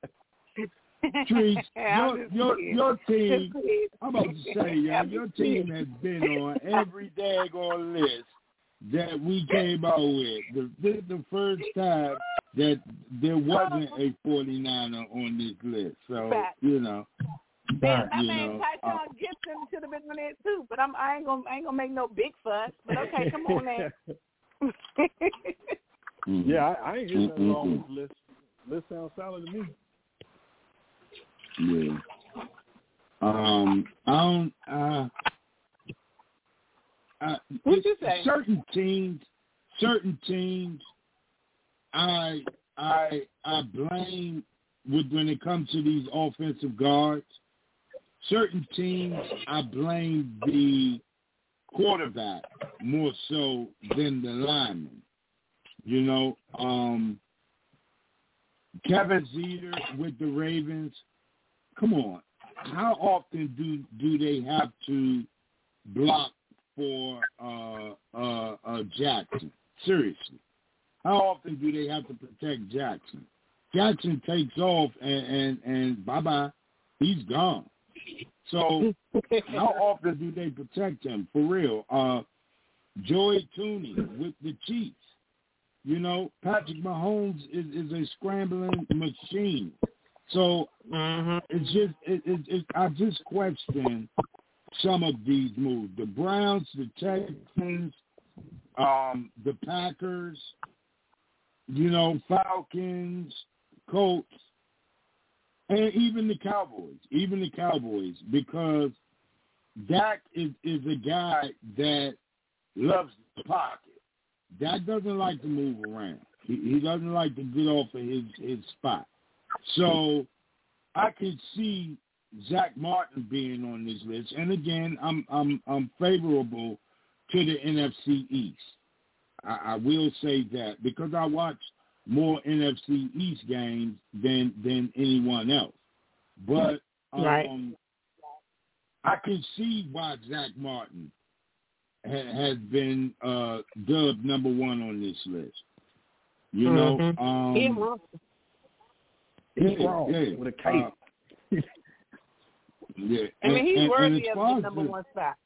Trees, your team, I'm about to say, your team has been on every daggone list that we came out with. This is the first time that there wasn't a 49er on this list. So, you know. Man, my man Tyson Gibson should have been on there too, but I ain't gonna make no big fuss. But okay, come on now. Yeah, I ain't hearing nothing wrong with the list. List sounds solid to me. Yeah. What'd you say? Certain teams, I blame when it comes to these offensive guards. Certain teams, I blame the quarterback more so than the lineman. You know, Kevin Zeter with the Ravens. Come on, how often do they have to block for Jackson? Seriously, how often do they have to protect Jackson? Jackson takes off and bye-bye, he's gone. So how often do they protect him, for real? Joey Tooney with the Chiefs. You know, Patrick Mahomes is a scrambling machine. So it's just I just question some of these moves. The Browns, the Texans, the Packers, you know, Falcons, Colts, and even the Cowboys, because Dak is a guy that loves the pocket. Dak doesn't like to move around. He doesn't like to get off of his spot. So I can see Zach Martin being on this list. And again, I'm favorable to the NFC East. I will say that because I watch more NFC East games than anyone else. But I can see why Zach Martin has been dubbed number 1 on this list. You know, he's wrong with a K. Yeah, I mean, he's worthy of the number 1 spot.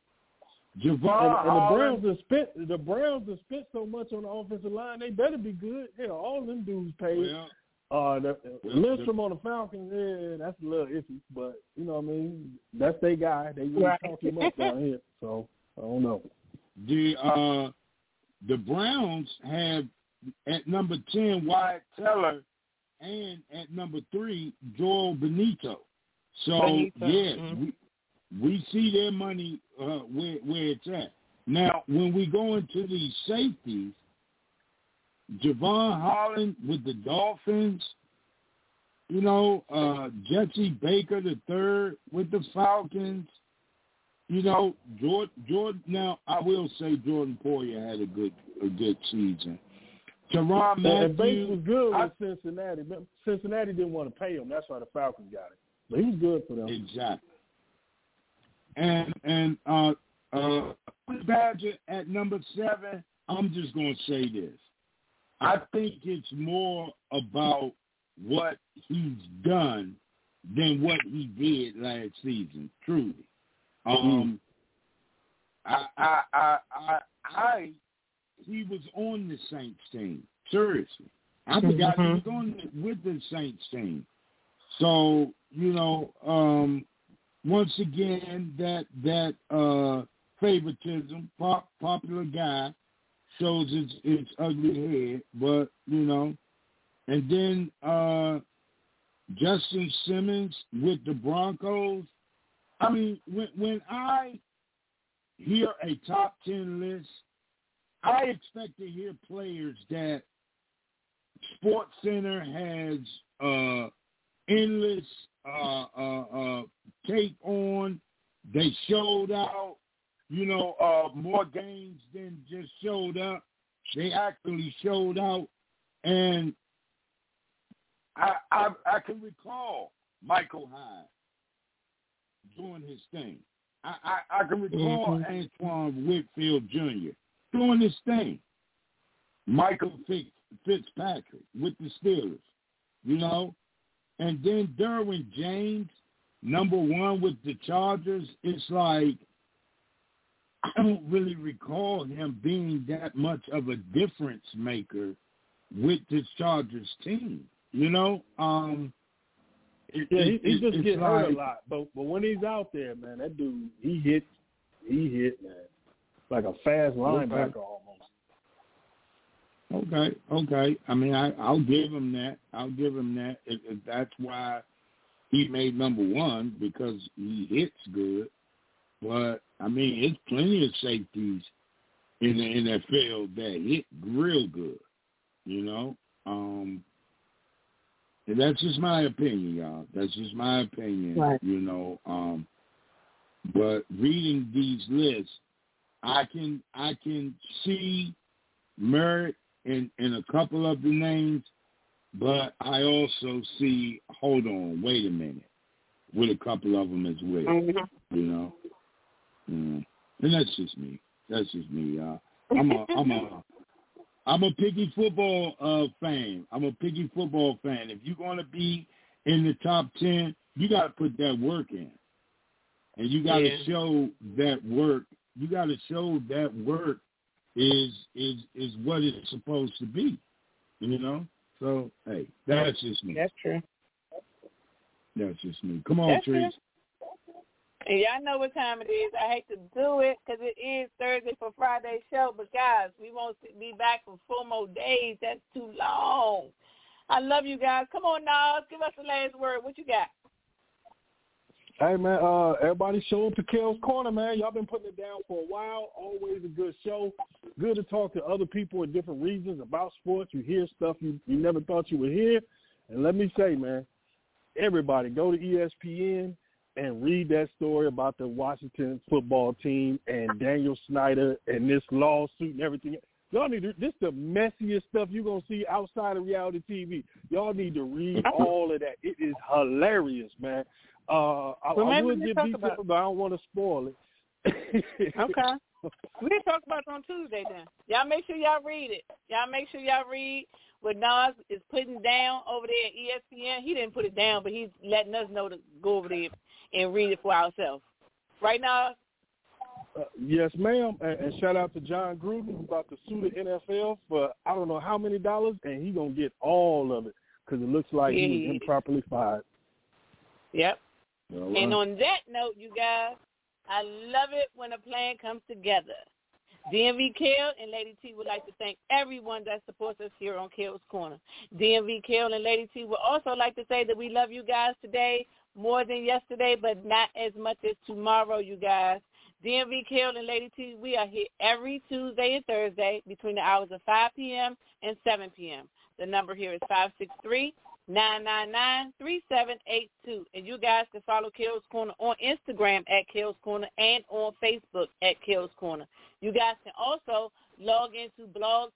Javon and the Browns have spent so much on the offensive line, they better be good. Hell, all of them dudes paid. Lindstrom on the Falcons, that's a little iffy, but you know what I mean? That's their guy. They really talk him up down here, so I don't know. The Browns have at number 10 Wyatt Teller and at number 3 Joel Benito. So we see their money where it's at. Now, when we go into these safeties, Javon Holland with the Dolphins, Jesse Baker III with the Falcons, Jordan. Now, I will say Jordan Poyer had a good season. Tyrann Mathieu. And Baker was good with Cincinnati, but Cincinnati didn't want to pay him. That's why the Falcons got it. But he was good for them. Exactly. And Badger at number 7, I'm just going to say this. I think it's more about what he's done than what he did last season, truly. He was on the Saints team. Seriously. I forgot he was with the Saints team. So, once again, that favoritism, popular guy, shows its ugly head. But, and then Justin Simmons with the Broncos. I mean, when I hear a top 10 list, I expect to hear players that SportsCenter has endless take on. They showed out, more games than just showed up. They actually showed out, and I can recall Michael Hyde doing his thing. I can recall Antoine Whitfield Jr. doing his thing. Michael Fitzpatrick with the Steelers, and then Derwin James, number 1 with the Chargers. It's like I don't really recall him being that much of a difference maker with this Chargers team. He just gets hurt a lot. But when he's out there, man, that dude, he hit, man, like a fast linebacker almost. Okay. I mean, I'll give him that. If that's why he made number 1, because he hits good. But, I mean, there's plenty of safeties in the NFL that hit real good, And that's just my opinion, y'all. That's just my opinion, right. But reading these lists, I can see merit in a couple of the names, but I also see, hold on, wait a minute, with a couple of them as well, And that's just me. Y'all. I'm a picky football fan. If you're going to be in the top 10, you got to put that work in. And you got to show that work. You got to show that work is what it's supposed to be. So, hey, that's just me. That's true. That's just me. Come on, Trees. And y'all know what time it is. I hate to do it because it is Thursday for Friday show. But, guys, we won't be back for 4 more days. That's too long. I love you guys. Come on, Nas. Give us the last word. What you got? Hey, man, everybody show up to Kel's Corner, man. Y'all been putting it down for a while. Always a good show. Good to talk to other people in different regions about sports. You hear stuff you never thought you would hear. And let me say, man, everybody go to ESPN and read that story about the Washington football team and Daniel Snyder and this lawsuit and everything. Y'all need to, this is the messiest stuff you're going to see outside of reality TV. Y'all need to read all of that. It is hilarious, man. I will give details, but I don't want to spoil it. Okay. We can talk about it on Tuesday then. Y'all make sure y'all read it. Y'all make sure y'all read what Nas is putting down over there at ESPN. He didn't put it down, but he's letting us know to go over there and read it for ourselves. Right, Nas? Yes, ma'am. And shout out to John Gruden, who's about to sue the NFL for I don't know how many dollars, and he's going to get all of it because it looks like he was improperly fired. Yep. And on that note, you guys, I love it when a plan comes together. DMV Kel and Lady T would like to thank everyone that supports us here on Kel's Corner. DMV Kel and Lady T would also like to say that we love you guys today more than yesterday, but not as much as tomorrow, you guys. DMV Kill and Lady T, we are here every Tuesday and Thursday between the hours of 5 p.m. and 7 p.m. The number here is 563-999-3782. And you guys can follow Kill's Corner on Instagram at Kill's Corner and on Facebook at Kill's Corner. You guys can also log into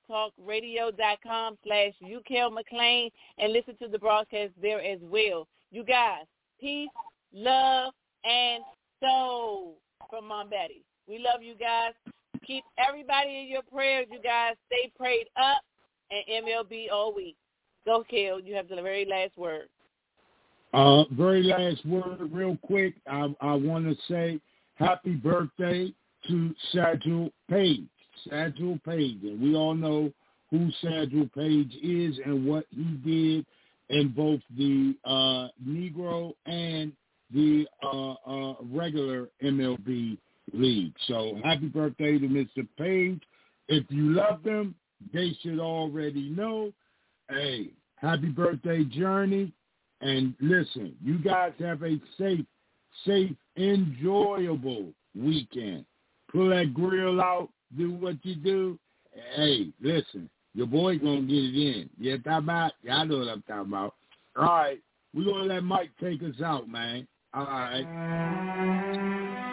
blogtalkradio.com/UKMcLean and listen to the broadcast there as well. You guys, peace, love, and soul from Mom Betty. We love you guys. Keep everybody in your prayers, you guys. Stay prayed up and MLB all week. Go, Kill. You have the very last word. Very last word, real quick. I want to say happy birthday to Satchel Paige. Satchel Paige. And we all know who Satchel Paige is and what he did in both the Negro and the regular MLB league. So happy birthday to Mr. Page. If you love them, they should already know. Hey, happy birthday, Journey. And listen, you guys have a safe, enjoyable weekend. Pull that grill out, do what you do. Hey, listen, your boy gonna get it in. You talking about? Y'all know what I'm talking about. All right, we're gonna let Mike take us out, man. All right.